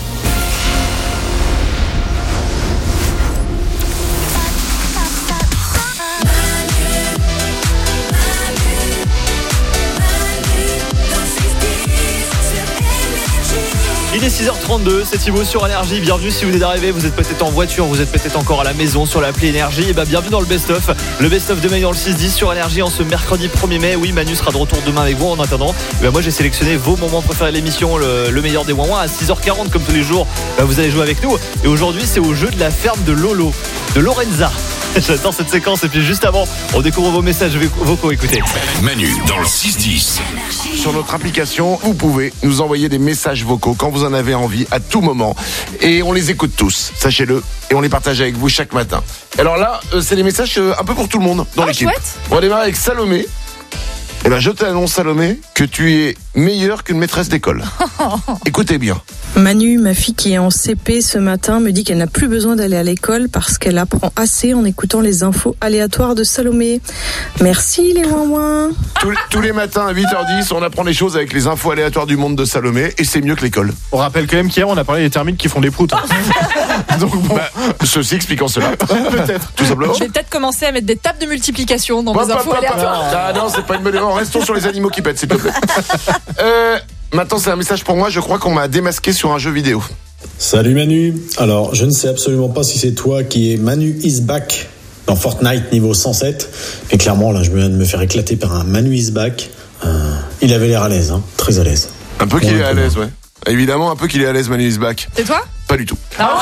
Il est 6h32, c'est Thibaut sur Énergie. Bienvenue si vous venez d'arriver, vous êtes peut-être en voiture, vous êtes peut-être encore à la maison sur l'appli Énergie. Et bienvenue dans le best-of. Le best-of de Manu dans le 6-10 sur Énergie en ce mercredi 1er mai. Oui, Manu sera de retour demain avec vous. En attendant, moi j'ai sélectionné vos moments préférés de l'émission, le meilleur des ouin-ouin à 6h40 comme tous les jours. Vous allez jouer avec nous. Et aujourd'hui, c'est au jeu de la ferme de Lolo, de Lorenza. J'adore cette séquence. Et puis juste avant, on découvre vos messages vocaux. Écoutez. Manu dans le 6-10. Sur notre application, vous pouvez nous envoyer des messages vocaux quand vous en avez envie, à tout moment. Et on les écoute tous, sachez-le. Et on les partage avec vous chaque matin. Alors là, c'est des messages un peu pour tout le monde dans l'équipe. Chouette. On va démarrer avec Salomé. Eh ben, je t'annonce, Salomé, que tu es meilleure qu'une maîtresse d'école. Écoutez bien. Manu, ma fille qui est en CP ce matin, me dit qu'elle n'a plus besoin d'aller à l'école parce qu'elle apprend assez en écoutant les infos aléatoires de Salomé. Merci les ouin-ouin. Tous les matins à 8h10, on apprend les choses avec les infos aléatoires du monde de Salomé et c'est mieux que l'école. On rappelle quand même qu'hier, on a parlé des termites qui font des proutes. Donc bon. Ceci expliquant cela. Peut-être. Tout simplement. Je vais peut-être commencer à mettre des tables de multiplication dans mes infos aléatoires. Ah non, c'est pas une bonne idée. Restons sur les animaux qui pètent, s'il te plaît. Maintenant, c'est un message pour moi. Je crois qu'on m'a démasqué sur un jeu vidéo. Salut Manu. Alors, je ne sais absolument pas si c'est toi qui es Manu is back dans Fortnite niveau 107. Mais clairement, là, je viens de me faire éclater par un Manu is back. Il avait l'air à l'aise, hein, très à l'aise. Un peu qu'il est à l'aise, ouais. Évidemment, un peu qu'il est à l'aise, Manu is back. C'est toi ? Pas du tout. Ah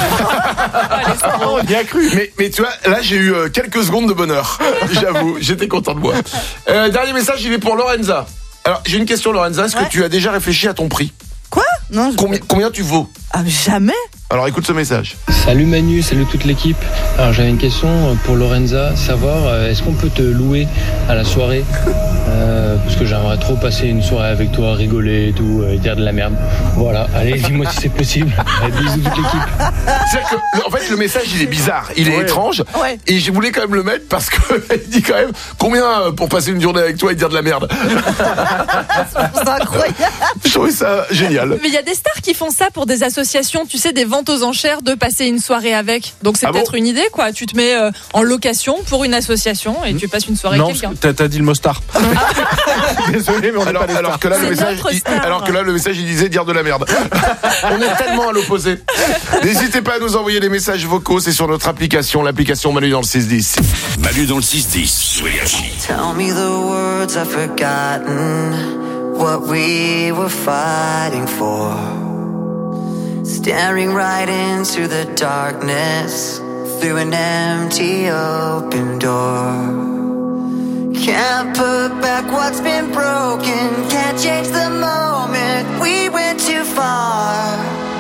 ouais. On y a cru. Mais tu vois, là, j'ai eu quelques secondes de bonheur. J'avoue, j'étais content de moi. Dernier message, il est pour Lorenza. Alors, j'ai une question, Lorenza. Est-ce que tu as déjà réfléchi à ton prix ? Quoi ? Non. Combien tu vaux ? Ah, jamais. Alors écoute ce message. Salut Manu, salut toute l'équipe. Alors j'avais une question pour Lorenza, savoir est-ce qu'on peut te louer à la soirée parce que j'aimerais trop passer une soirée avec toi, rigoler et tout, et dire de la merde. Voilà, allez, dis-moi si c'est possible. Allez, bisous toute l'équipe. C'est-à-dire que, en fait, le message, il est bizarre, il est étrange, et je voulais quand même le mettre parce que il dit quand même combien pour passer une journée avec toi et dire de la merde. C'est incroyable. Je trouvais ça génial. Mais il y a des stars qui font ça pour des associations, tu sais, des ventes aux enchères de passer une soirée avec. Donc c'est peut-être une idée, quoi. Tu te mets en location pour une association et tu passes une soirée avec quelqu'un. T'as dit le mot star. Désolé, mais on n'est pas des stars. Alors que là, le message, il disait dire de la merde. On est tellement à l'opposé. N'hésitez pas à nous envoyer des messages vocaux, c'est sur notre application, l'application Manu dans le 610. Manu dans le 610 sur Énergie. Tell me the words I've forgotten, what we were fighting for. Staring right into the darkness, through an empty open door. Can't put back what's been broken, can't change the moment, we went too far.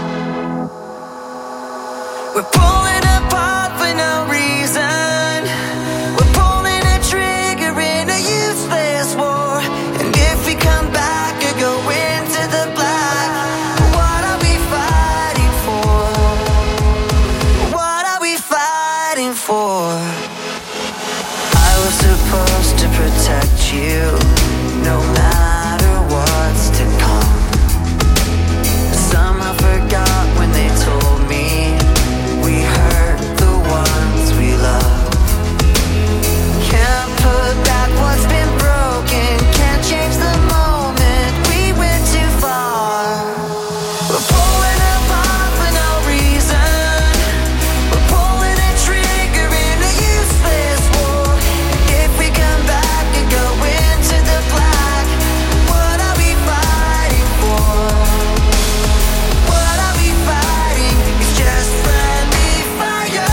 We're pulling apart for no reason. We're pulling a trigger in a useless war. And if we come back or go into the black, what are we fighting for? What are we fighting for? I was supposed to protect you, no matter what's to come. Somehow forgot when they told me we hurt the ones we love. Can't put back what's been broken, can't change the moment, we went too far. We're pulling apart for no reason. We're pulling a trigger in a useless war. If we come back and go into the black, what are we fighting for? What are we fighting? It's just friendly fire.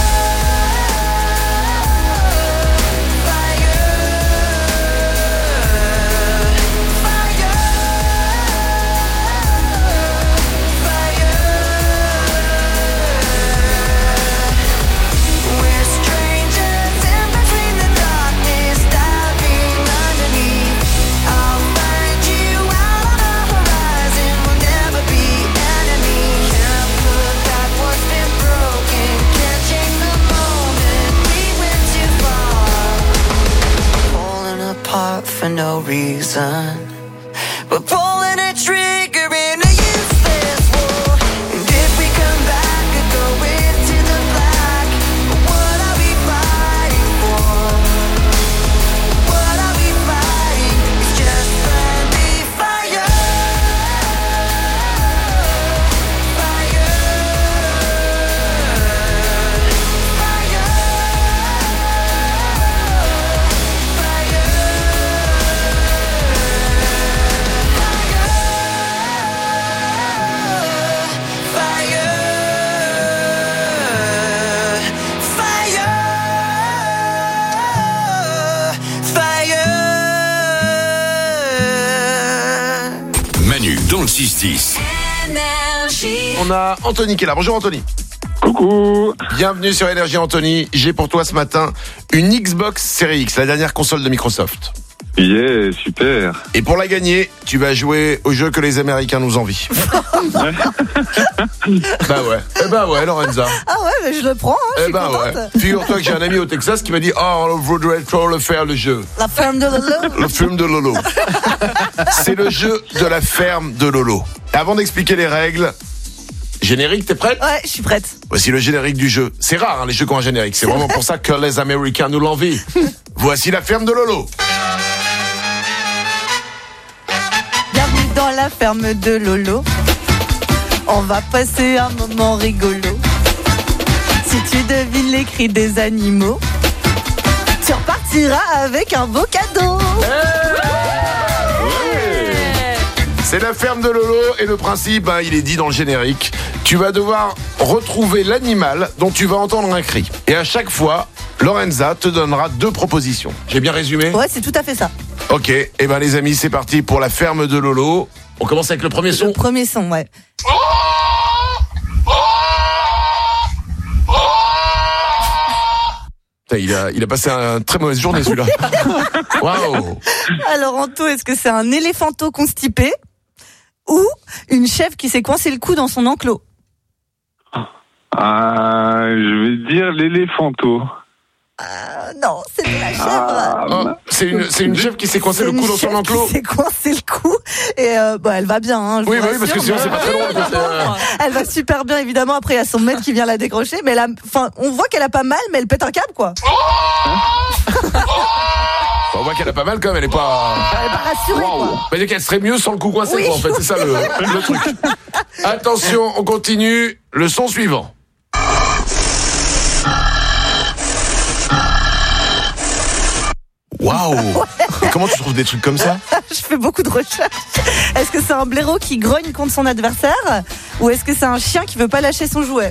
We're strangers in between the darkness, diving underneath. I'll find you out on the horizon, we'll never be enemies. Can't put back what's been broken, can't change the moment, we went too far. Falling apart for no reason. We're pulling a trigger in a useless war. And if we come back and go into the black, what are we fighting for? What are we fighting? It's just friendly fire. Manu dans le 610. On a Anthony qui est là. Bonjour Anthony. Coucou. Bienvenue sur Énergie Anthony. J'ai pour toi ce matin une Xbox Series X, la dernière console de Microsoft. Yeah, super. Et pour la gagner, tu vas jouer au jeu que les Américains nous envient. Bah ouais, Lorenza. Ah ouais, mais je le prends, hein, je suis contente. Figure-toi que j'ai un ami au Texas qui m'a dit « Oh, on voudrait trop le faire, le jeu. » La ferme de Lolo. Le film de Lolo. C'est le jeu de la ferme de Lolo. Et avant d'expliquer les règles, générique, t'es prête? Ouais, je suis prête. Voici le générique du jeu. C'est rare, hein, les jeux qui ont un générique. C'est vraiment pour ça que les Américains nous l'envient. Voici la ferme de Lolo. Bienvenue dans la ferme de Lolo. On va passer un moment rigolo. Si tu devines les cris des animaux, tu repartiras avec un beau cadeau. C'est la ferme de Lolo et le principe, il est dit dans le générique. Tu vas devoir retrouver l'animal dont tu vas entendre un cri. Et à chaque fois, Lorenza te donnera 2 propositions. J'ai bien résumé? Ouais, c'est tout à fait ça. Ok, et les amis, c'est parti pour la ferme de Lolo. On commence avec le premier son. Le premier son, ouais. Il a passé une très mauvaise journée celui-là. Waouh. Alors Anto, est-ce que c'est un éléphanto constipé ou une chèvre qui s'est coincé le cou dans son enclos? Je vais dire l'éléphanto. Non, c'est de la chèvre. C'est une chèvre qui s'est coincé le cou dans son enclos. Qui s'est coincé le cou et elle va bien. Hein, oui, parce que sinon c'est pas très drôle. Elle va super bien évidemment. Après il y a son maître qui vient la décrocher, mais on voit qu'elle a pas mal, mais elle pète un câble quoi. On voit qu'elle a pas mal quand même, elle est pas rassurée quoi. Mais qu'elle serait mieux sans le cou coincé quoi, en fait, c'est ça le truc. Attention, on continue. Le son suivant. Waouh. Comment tu trouves des trucs comme ça? Je fais beaucoup de recherches. Est-ce que c'est un blaireau qui grogne contre son adversaire ou est-ce que c'est un chien qui veut pas lâcher son jouet?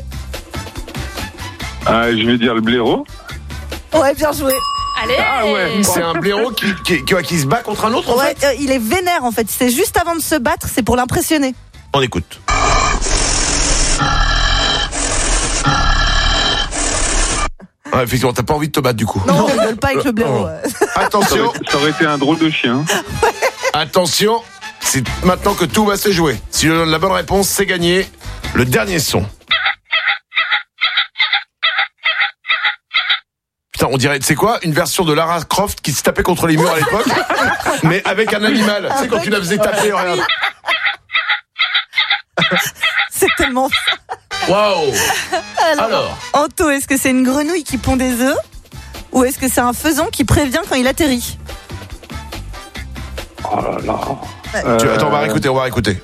Je vais dire le blaireau. Ouais, bien joué. Allez. Ouais. C'est un blaireau qui se bat contre un autre en fait. Il est vénère en fait. C'est juste avant de se battre, c'est pour l'impressionner. On écoute. Effectivement, t'as pas envie de te battre du coup. Non, on rigole pas avec le blaireau. Attention. Ça aurait été un drôle de chien. Attention, c'est maintenant que tout va se jouer. Si je donne la bonne réponse, c'est gagné. Le dernier son. Putain, on dirait, tu sais quoi, une version de Lara Croft qui se tapait contre les murs à l'époque, mais avec un animal. Tu sais, quand tu la faisais taper, regarde. C'est tellement... Waouh. Alors, Anto, est-ce que c'est une grenouille qui pond des œufs ou est-ce que c'est un faisan qui prévient quand il atterrit? Oh là là. Attends, on va réécouter.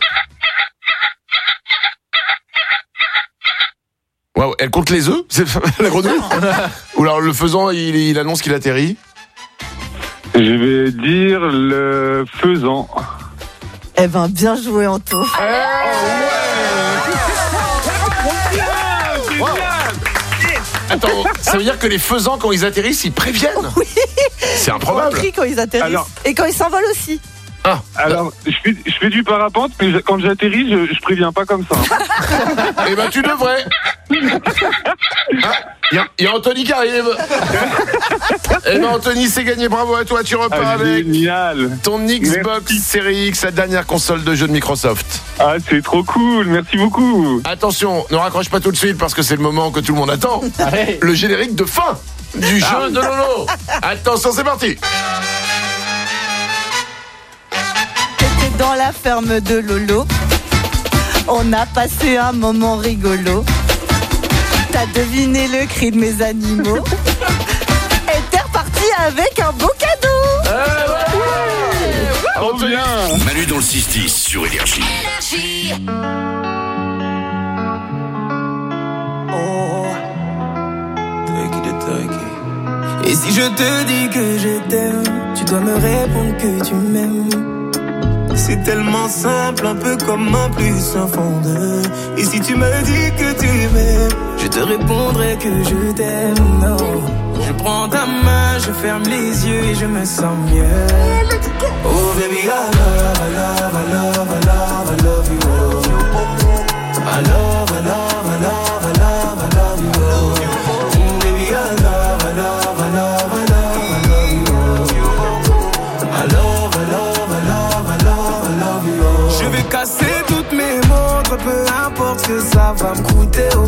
Waouh, elle compte les œufs? C'est la grenouille? Ou alors le faisan, il annonce qu'il atterrit? Je vais dire le faisan. Eh ben, bien joué, Anto. Attends, ça veut dire que les faisans, quand ils atterrissent, ils préviennent? Oui. C'est improbable. On crie quand ils atterrissent. Et quand ils s'envolent aussi. Alors, je fais du parapente, mais quand j'atterris, je préviens pas comme ça. Eh ben, tu devrais. Il y a Anthony qui arrive. Eh ben, Anthony, c'est gagné. Bravo à toi. Tu repars avec ton Xbox Series X, la dernière console de jeu de Microsoft. C'est trop cool. Merci beaucoup. Attention, ne raccroche pas tout de suite parce que c'est le moment que tout le monde attend. Allez. Le générique de fin du jeu de Lolo. Attention, c'est parti. Dans la ferme de Lolo, on a passé un moment rigolo. T'as deviné le cri de mes animaux et t'es reparti avec un beau cadeau. Oh bien. Manu dans le 6-10 sur Énergie. Et si je te dis que je t'aime, tu dois me répondre que tu m'aimes. C'est tellement simple, un peu comme un plus un fond de. Et si tu me dis que tu m'aimes, je te répondrai que je t'aime. Non, je prends ta main, je ferme les yeux et je me sens mieux. Oh baby, I love, I love, I love, I love, I love you. I love, I love, I love, I love, I love you. Oh baby, I love, I love, I love, I love, I love you. I love, I love, I love, I love, I love you. Je vais casser toutes mes montres, peu importe ce que ça va me coûter. Oh.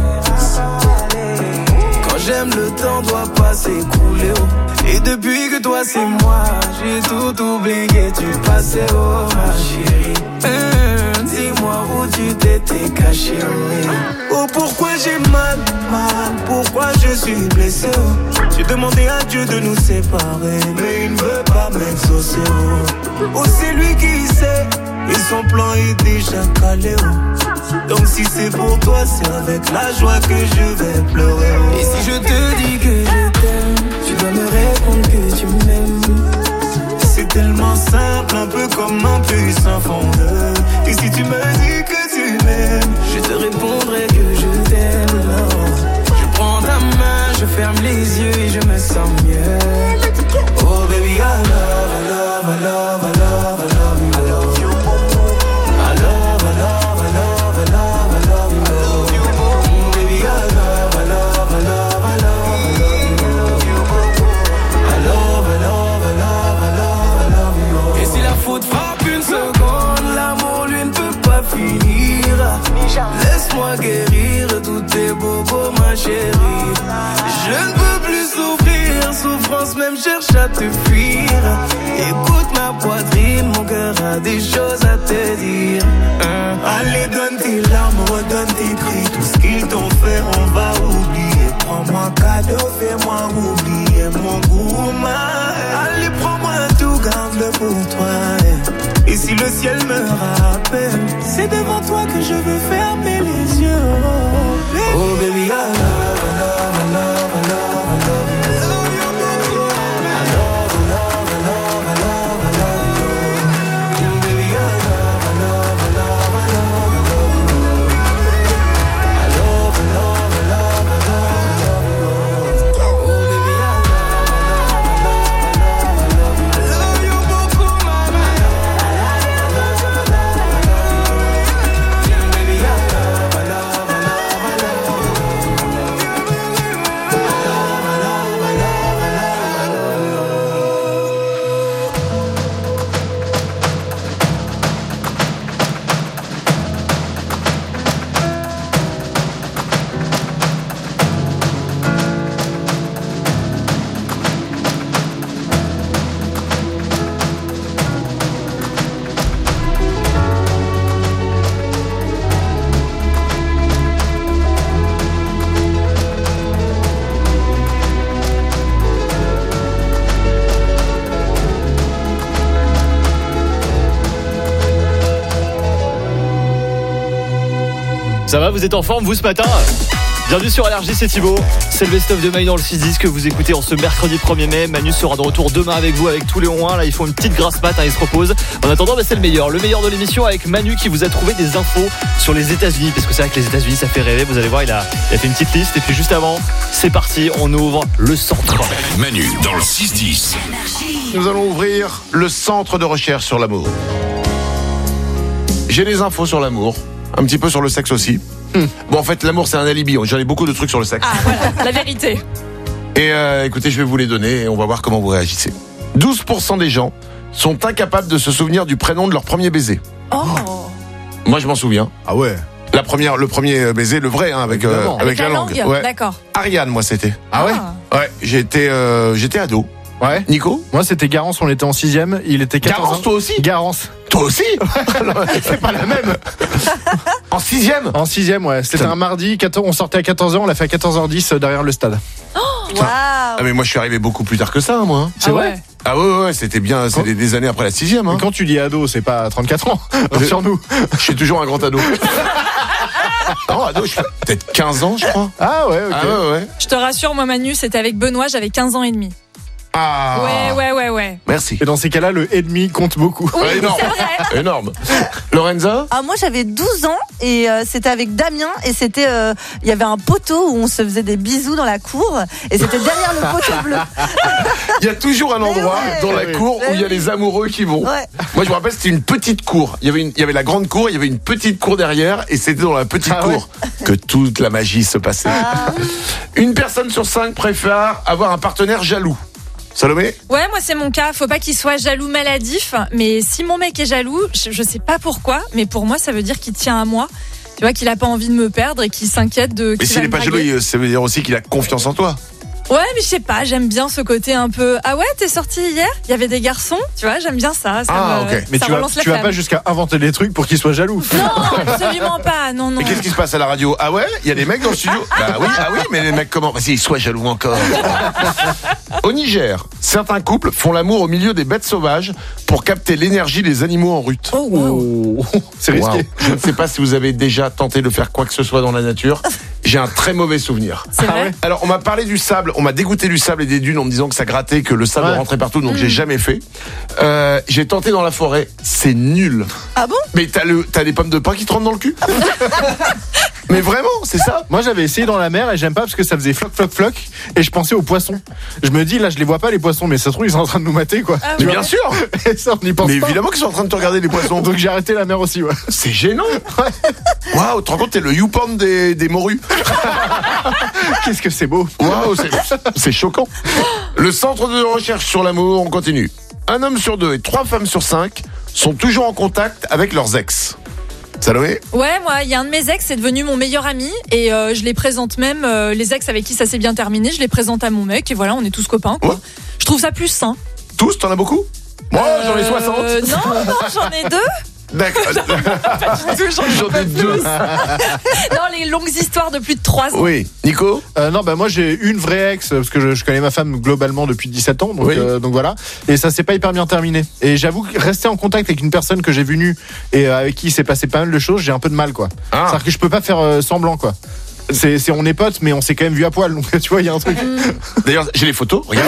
Quand j'aime, le temps doit pas s'écouler. Oh. Et depuis que toi c'est moi, j'ai tout oublié, tu passais, oh ma chérie. Dis-moi où tu t'étais caché. Oh pourquoi j'ai mal, pourquoi je suis blessé. J'ai demandé à Dieu de nous séparer, mais il ne veut pas m'exaucer. Oh c'est lui qui sait, et son plan est déjà calé. Donc si c'est pour toi, c'est avec la joie que je vais pleurer. Et si je te dis que je t'aime, tu dois me répondre que tu m'aimes. C'est tellement simple, un peu comme un puissant fondeur. Et si tu me dis que tu m'aimes, je te répondrai que je t'aime. Je prends ta main, je ferme les yeux et je me sens mieux. Oh baby, I love, I love, I love, I love, I love you. I love you. I love, I love, I love, I love, I love you. Baby, I love, I love, I love, I love, I love you. faute frappe une seconde. L'amour lui ne peut pas finir. Laisse-moi guérir tous tes bobos ma chérie. Je ne peux plus souffrir, souffrance même cherche à te fuir. Écoute ma poitrine, mon cœur a des choses à te dire. Allez donne tes larmes, redonne tes cris. Tout ce qu'ils t'ont fait on va oublier. Prends-moi cadeau, fais-moi oublier mon gourmand. Allez prends-moi tout, garde-le pour toi. Et si le ciel me rappelle, c'est devant toi que je veux fermer les yeux. Oh baby, I love, I love, I love, I love, I love you. Ça va, vous êtes en forme vous ce matin? Bienvenue sur LRJ, c'est Thibaut. C'est le best-of de Manu dans le 6-10 que vous écoutez en ce mercredi 1er mai. Manu sera de retour demain avec vous, avec tous les Léons 1. Là, ils font une petite grasse mat, ils se reposent. En attendant, c'est le meilleur de l'émission avec Manu qui vous a trouvé des infos sur les États-Unis. Parce que c'est vrai que les États-Unis, ça fait rêver. Vous allez voir, il a fait une petite liste. Et puis juste avant, c'est parti, on ouvre le centre. Manu dans le 6-10. Nous allons ouvrir le centre de recherche sur l'amour. J'ai des infos sur l'amour, un petit peu sur le sexe aussi. Bon, en fait, l'amour, c'est un alibi. J'en ai beaucoup de trucs sur le sexe. Ah, voilà, la vérité. Et écoutez, je vais vous les donner et on va voir comment vous réagissez. 12% des gens sont incapables de se souvenir du prénom de leur premier baiser. Oh. Moi, je m'en souviens. Ah ouais. Le premier baiser, le vrai, hein, avec la langue. Ouais. D'accord. Ariane, moi, c'était. Ah ouais. Ouais, j'étais ado. Ouais. Nico? Moi, c'était Garance, on était en 6ème. Il était 14 Garance, ans. toi aussi? Garance. Toi aussi? C'est pas la même. En 6ème? En 6ème, ouais. C'était un mardi, on sortait à 14h, on l'a fait à 14h10 derrière le stade. Waouh. Ah, mais moi, je suis arrivé beaucoup plus tard que ça, moi. C'est vrai? Ah ouais, c'était bien, c'était des années après la 6ème. Hein. Quand tu dis ado, c'est pas 34 ans. Sur nous. Je suis toujours un grand ado. Non, ado, je fais peut-être 15 ans, je crois. Ah ouais, ok. Ah ouais. Je te rassure, moi, Manu, c'était avec Benoît, j'avais 15 ans et demi. Ah. Ouais. Merci. Et dans ces cas-là, le et demi compte beaucoup. Oui, énorme. c'est vrai. Énorme. Lorenza? Ah, moi j'avais 12 ans et c'était avec Damien et c'était il y avait un poteau où on se faisait des bisous dans la cour et c'était derrière le poteau bleu. Il y a toujours un endroit dans la cour où il y a les amoureux qui vont. Ouais. Moi je me rappelle, c'était une petite cour. Il y avait la grande cour, il y avait une petite cour derrière et c'était dans la petite cour que toute la magie se passait. Une personne sur 5 préfère avoir un partenaire jaloux. Salomé? Ouais, moi c'est mon cas, faut pas qu'il soit jaloux maladif, mais si mon mec est jaloux, je sais pas pourquoi, mais pour moi ça veut dire qu'il tient à moi. Tu vois, qu'il a pas envie de me perdre et qu'il s'inquiète de... Mais s'il est pas jaloux, ça veut dire aussi qu'il a confiance en toi. Ouais, mais je sais pas, j'aime bien ce côté un peu... Ah ouais, t'es sorti hier? Il y avait des garçons? Tu vois, j'aime bien ça. Ok. Mais tu vas pas jusqu'à inventer des trucs pour qu'il soit jaloux. Non, absolument pas, non. Mais qu'est-ce qui se passe à la radio? Ah ouais? Il y a des mecs dans le studio? Bah oui, mais les mecs comment? Vas-y, sois jaloux encore. Au Niger, certains couples font l'amour au milieu des bêtes sauvages pour capter l'énergie des animaux en rut. Oh, wow. C'est risqué. Wow. Je ne sais pas si vous avez déjà tenté de faire quoi que ce soit dans la nature. J'ai un très mauvais souvenir. C'est vrai? Alors, on m'a parlé du sable, on m'a dégoûté du sable et des dunes en me disant que ça grattait, que le sable rentrait partout, donc j'ai jamais fait. J'ai tenté dans la forêt, c'est nul. Ah bon? Mais t'as des pommes de pin qui te rentrent dans le cul? Mais vraiment, c'est ça? Moi, j'avais essayé dans la mer et j'aime pas parce que ça faisait floc et je pensais aux poissons. Je me dis, là, je les vois pas les poissons, mais ça se trouve, ils sont en train de nous mater, quoi. Ah, mais bien sûr! Et ça, on y pense mais pas. évidemment qu'ils sont en train de te regarder les poissons. Donc j'ai arrêté la mer aussi, ouais. C'est gênant! Waouh, tu te rends compte, t'es le YouPorn des morues. Qu'est-ce que c'est beau! Waouh, c'est choquant. Le centre de recherche sur l'amour, on continue. Un homme sur 2 et 3 femmes sur 5 sont toujours en contact avec leurs ex. Salomé ? Ouais, moi, il y a un de mes ex, c'est devenu mon meilleur ami et je les présente même, les ex avec qui ça s'est bien terminé, je les présente à mon mec et voilà, on est tous copains, quoi. Ouais. Je trouve ça plus sain. Tous ? T'en as beaucoup ? Moi, j'en ai 60. Non, j'en ai 2. D'accord. Pas du tout, j'en ai 2. Non, les longues histoires de plus de 3 ans. Oui. Nico ? Non, moi j'ai une vraie ex, parce que je connais ma femme globalement depuis 17 ans, donc voilà. Et ça s'est pas hyper bien terminé. Et j'avoue que rester en contact avec une personne que j'ai vue nue et avec qui il s'est passé pas mal de choses, j'ai un peu de mal, quoi. C'est-à-dire que je peux pas faire semblant, quoi. On est potes, mais on s'est quand même vu à poil, donc tu vois, il y a un truc. D'ailleurs, j'ai les photos, regarde.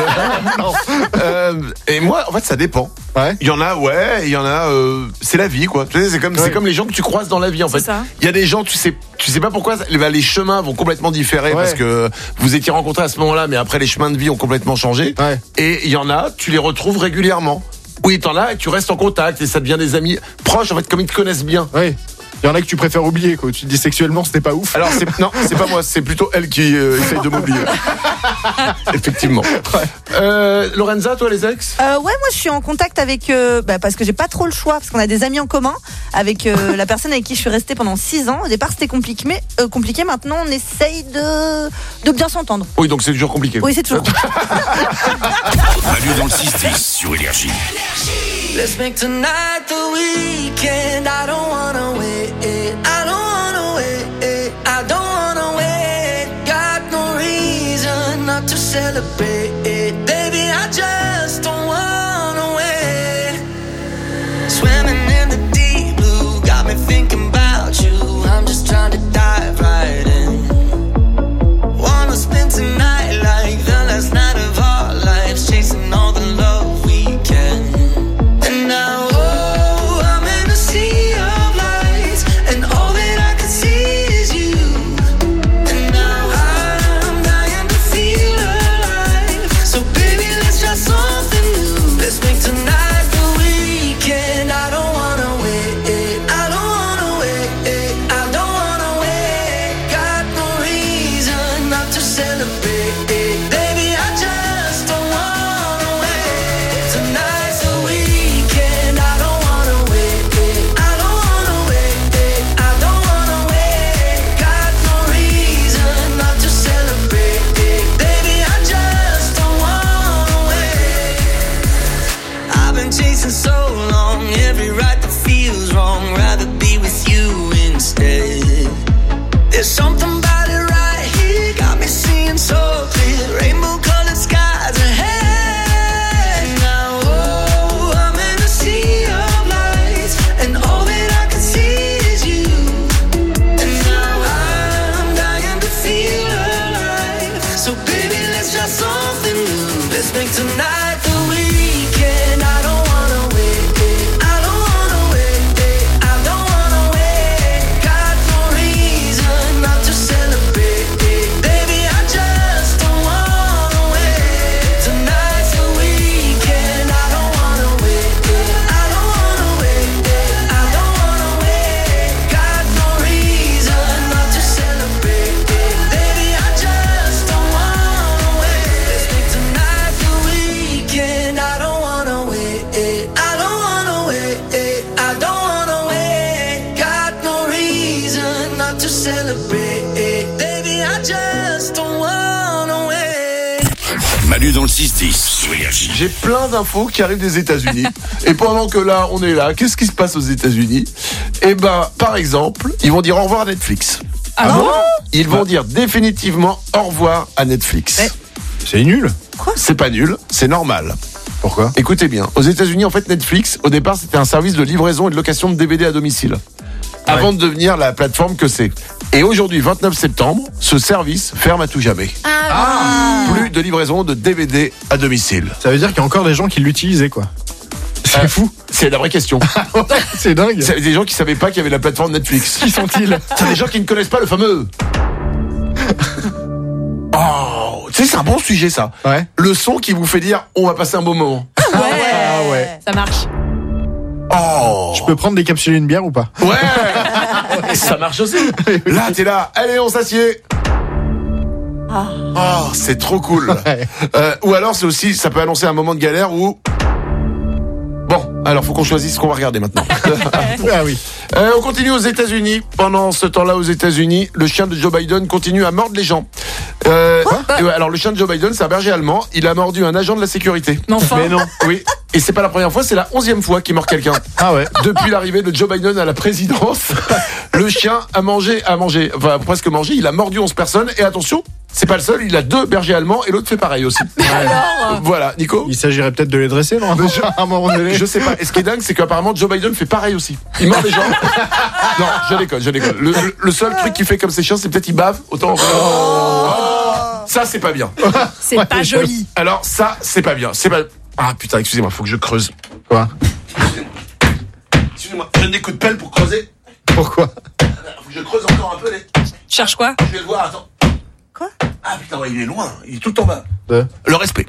Et moi, en fait, ça dépend. Ouais. Il y en a, c'est la vie, quoi. Tu sais, c'est comme les gens que tu croises dans la vie, en fait. Il y a des gens, tu sais pas pourquoi, les chemins vont complètement différer parce que vous étiez rencontrés à ce moment-là, mais après les chemins de vie ont complètement changé. Ouais. Et il y en a, tu les retrouves régulièrement. Oui, t'en as et tu restes en contact et ça devient des amis proches, en fait, comme ils te connaissent bien. Oui. Il y en a que tu préfères oublier, quoi. Tu te dis sexuellement, c'était pas ouf. Alors, c'est pas moi, c'est plutôt elle qui essaye de m'oublier. Effectivement. Ouais. Lorenza, toi, les ex ? Ouais, moi, je suis en contact avec, parce que j'ai pas trop le choix, parce qu'on a des amis en commun avec la personne avec qui je suis restée pendant 6 ans. Au départ, c'était compliqué. Maintenant, on essaye de bien s'entendre. Oui, donc c'est toujours compliqué. Oui, c'est toujours compliqué. Manu dans le 6-10 sur Énergie. Let's make tonight the weekend. I don't wanna wait. I don't wanna wait. I don't wanna wait. Got no reason not to celebrate. Baby, I just don't wanna wait. Swimming in the deep blue got me thinking about you. I'm just trying to dive right in. Wanna spend tonight like the last night of our lives, chasing all the love we can. And now, I'm in a sea of lights, and all that I can see is you. And now I'm dying to feel alive. So baby, let's try something new. Let's make tonight the weekend. I don't wanna wait. I don't wanna wait. I don't wanna wait. Got no reason not to celebrate. Baby, I just don't wanna wait. Tonight's the weekend. I don't wanna wait. I don't wanna wait. I don't wanna wait. Got no reason not to celebrate. Baby, I just don't wanna wait. I've been chasing so long, every right that feels wrong. Rather be with you instead. There's something about it right here, got me seeing so clear. Rainbow colored skies ahead. Now, I'm in a sea of lights, and all that I can see is you. And now I'm dying to feel alive. So baby, let's try something new. Let's make tonight the weekend. I don't wanna wait. I don't wanna wait. I don't wanna wait. Got no reason not to celebrate. Baby, I just don't wanna wait. Tonight's the weekend. I don't wanna wait. I don't wanna wait. I don't wanna wait. Got no reason not to celebrate. Baby, I just don't wanna wait. Let's make tonight the weekend. I don't wanna wait. I don't wanna wait. I don't wanna wait. Got no reason not to celebrate. Baby, I just don't wanna wait. Manu dans le 6-10 sur Énergie. J'ai plein d'infos qui arrivent des États-Unis. Et pendant que là, on est là, qu'est-ce qui se passe aux États-Unis ? Eh ben, par exemple, ils vont dire au revoir à Netflix. Ah bon ? Ils vont dire définitivement au revoir à Netflix. C'est nul. C'est pas nul, c'est normal. Pourquoi ? Écoutez bien, aux États-Unis, en fait, Netflix, au départ, c'était un service de livraison et de location de DVD à domicile. Avant de devenir la plateforme que c'est. Et aujourd'hui, 29 septembre, ce service ferme à tout jamais. Plus de livraison de DVD à domicile. Ça veut dire qu'il y a encore des gens qui l'utilisaient, quoi. C'est fou. C'est la vraie question. C'est dingue. C'est des gens qui savaient pas qu'il y avait la plateforme Netflix. Qui sont-ils ? C'est des gens qui ne connaissent pas le fameux. Oh, tu sais, c'est un bon sujet, ça. Ouais. Le son qui vous fait dire, on va passer un bon moment. Ouais. Ça marche. Oh. Je peux prendre des capsules et une bière ou pas ? Ouais. Ça marche aussi. Là, t'es là. Allez, on s'assied. Oh, c'est trop cool. Ouais. Ou alors, c'est aussi, ça peut annoncer un moment de galère où, bon, Alors, faut qu'on choisisse ce qu'on va regarder maintenant. Ah oui. On continue aux États-Unis. Pendant ce temps-là, aux États-Unis, le chien de Joe Biden continue à mordre les gens. Alors, le chien de Joe Biden, c'est un berger allemand. Il a mordu un agent de la sécurité. Mais non. Oui. Et c'est pas la première fois, c'est la 11e fois qu'il mord quelqu'un. Ah ouais. Depuis l'arrivée de Joe Biden à la présidence, le chien a mangé, enfin presque mangé. Il a mordu 11 personnes. Et attention, c'est pas le seul. Il a 2 bergers allemands et l'autre fait pareil aussi. Alors Voilà, Nico. Il s'agirait peut-être de les dresser, non? À un moment donné. Je sais pas. Et ce qui est dingue, c'est qu'apparemment Joe Biden fait pareil aussi. Il mord les gens. Non, je déconne. Le seul truc qu'il fait comme ces chiens, c'est peut-être il bave. Autant. Ça, c'est pas bien. c'est pas joli. Alors ça, c'est pas bien. C'est pas. Ah putain, excusez-moi, faut que je creuse. Quoi? Excusez-moi, je donne des coups de pelle pour creuser. Pourquoi? Faut que je creuse encore un peu les. Cherche quoi? Je vais le voir, attends. Quoi? Ah putain, ouais, il est loin, il est tout en bas. Ouais. Le respect.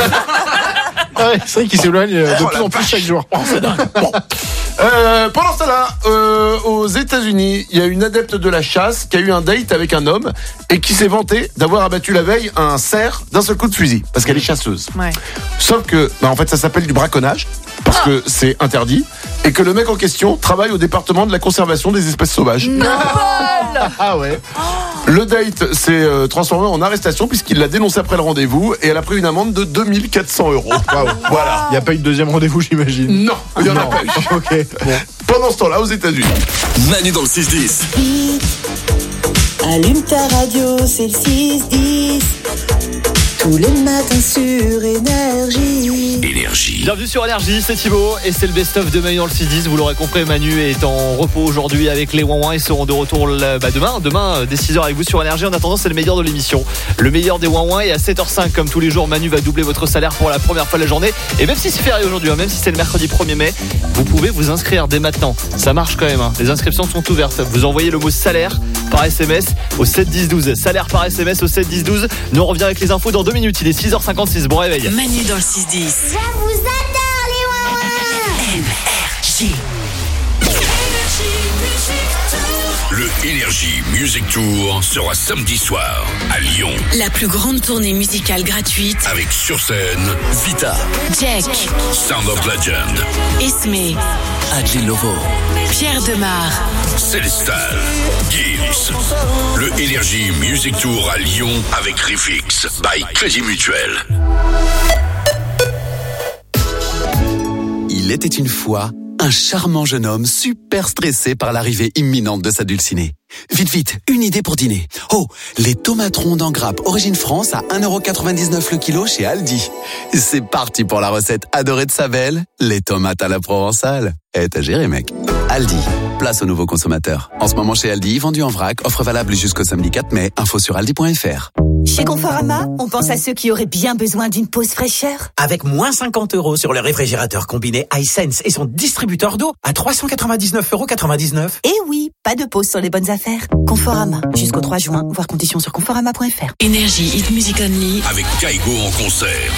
Ah ouais, c'est vrai qu'il s'éloigne de plus en plus chaque jour. Oh, c'est dingue. Bon. Pendant ce temps-là, aux États-Unis, il y a une adepte de la chasse qui a eu un date avec un homme et qui s'est vantée d'avoir abattu la veille un cerf d'un seul coup de fusil parce qu'elle est chasseuse. Ouais. Sauf que, en fait, ça s'appelle du braconnage parce que c'est interdit et que le mec en question travaille au département de la conservation des espèces sauvages. Non. Ah ouais. Le date s'est transformé en arrestation puisqu'il l'a dénoncé après le rendez-vous et elle a pris une amende de 2400 €. Waouh. Voilà. Il n'y a pas eu de deuxième rendez-vous, j'imagine. Non, il n'y en a pas eu. Ok. Bon. Pendant ce temps-là, aux États-Unis. Manu dans le 6-10. Allume ta radio, c'est le 6-10. Tous les matins sur Énergie. Énergie. Bienvenue sur Énergie, c'est Thibaut et c'est le best-of de Manu dans le 6-10. Vous l'aurez compris, Manu est en repos aujourd'hui avec les Ouin-Ouin. Ils seront de retour demain dès 6h avec vous sur Énergie. En attendant, c'est le meilleur de l'émission. Le meilleur des Ouin-Ouin et à 7h05 comme tous les jours, Manu va doubler votre salaire pour la première fois de la journée. Et même si c'est férié aujourd'hui, même si c'est le mercredi 1er mai, vous pouvez vous inscrire dès maintenant. Ça marche quand même, hein. Les inscriptions sont ouvertes. Vous envoyez le mot salaire par SMS au 7-10-12. Salaire par SMS au 7-10-12. Nous on revient avec les infos dans 2 minutes. Il est 6h56. Bon réveil. Manu dans le 6-10. Je vous adore les Ouin-Ouin. Énergie. Le Énergie Music Tour sera samedi soir à Lyon. La plus grande tournée musicale gratuite Avec sur scène Vita, Jack, Sound of Legend, Esme, Adji Lovo, Pierre Demar, Célestal, Gims. Le Énergie Music Tour à Lyon avec Refix by Crédit Mutuel. Il était une fois un charmant jeune homme super stressé par l'arrivée imminente de sa dulcinée. Vite, vite, une idée pour dîner. Oh, les tomates rondes en grappe Origine France à 1,99€ le kilo chez Aldi. C'est parti pour la recette adorée de sa belle, les tomates à la provençale. T'as géré, mec. Aldi, place aux nouveaux consommateurs. En ce moment chez Aldi, vendu en vrac, offre valable jusqu'au samedi 4 mai. Info sur aldi.fr. Chez Conforama, on pense à ceux qui auraient bien besoin d'une pause fraîcheur. Avec moins 50€ sur le réfrigérateur combiné iSense et son distributeur d'eau à 399,99€. Et oui, pas de pause sur les bonnes affaires. Conforama, jusqu'au 3 juin, voir conditions sur conforama.fr. Énergie Hit Music Only. Avec Kaigo en concert.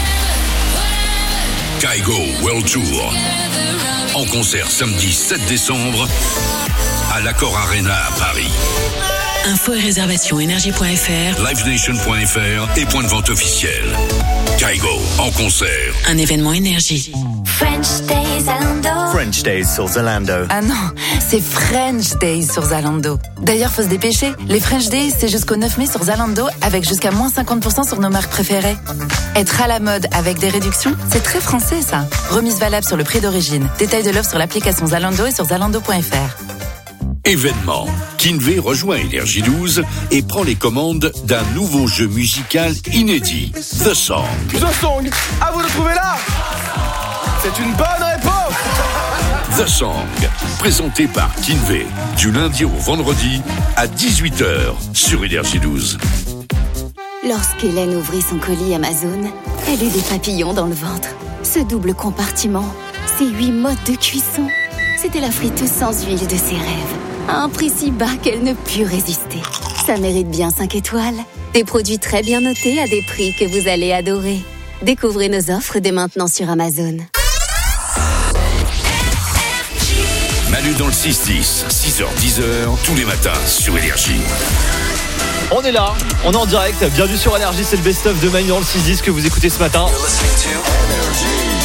Kaigo World Tour. En concert samedi 7 décembre à l'Accor Arena à Paris. Info et réservation énergie.fr, livenation.fr et point de vente officiel. Kaigo en concert. Un événement Énergie. French Days Zalando. French Days sur Zalando. Ah non, c'est French Days sur Zalando. D'ailleurs, faut se dépêcher. Les French Days, c'est jusqu'au 9 mai sur Zalando avec jusqu'à moins 50% sur nos marques préférées. Être à la mode avec des réductions, c'est très français ça. Remise valable sur le prix d'origine. Détail de l'offre sur l'application Zalando et sur zalando.fr. Événement. Kinvey rejoint Énergie 12 et prend les commandes d'un nouveau jeu musical inédit, The Song. The Song, à vous de trouver là. C'est une bonne réponse. The Song, présenté par Kinvey, du lundi au vendredi à 18h sur Énergie 12. Lorsqu'Hélène ouvrit son colis Amazon, elle eut des papillons dans le ventre. Ce double compartiment, ces 8 modes de cuisson, c'était la friteuse sans huile de ses rêves. À un prix si bas qu'elle ne put résister. Ça mérite bien 5 étoiles. Des produits très bien notés à des prix que vous allez adorer. Découvrez nos offres dès maintenant sur Amazon. Manu dans le 6-10, 6h-10h, tous les matins sur Énergie. On est là, on est en direct. Bienvenue sur Énergie, c'est le best-of de Manu dans le 6-10 que vous écoutez ce matin.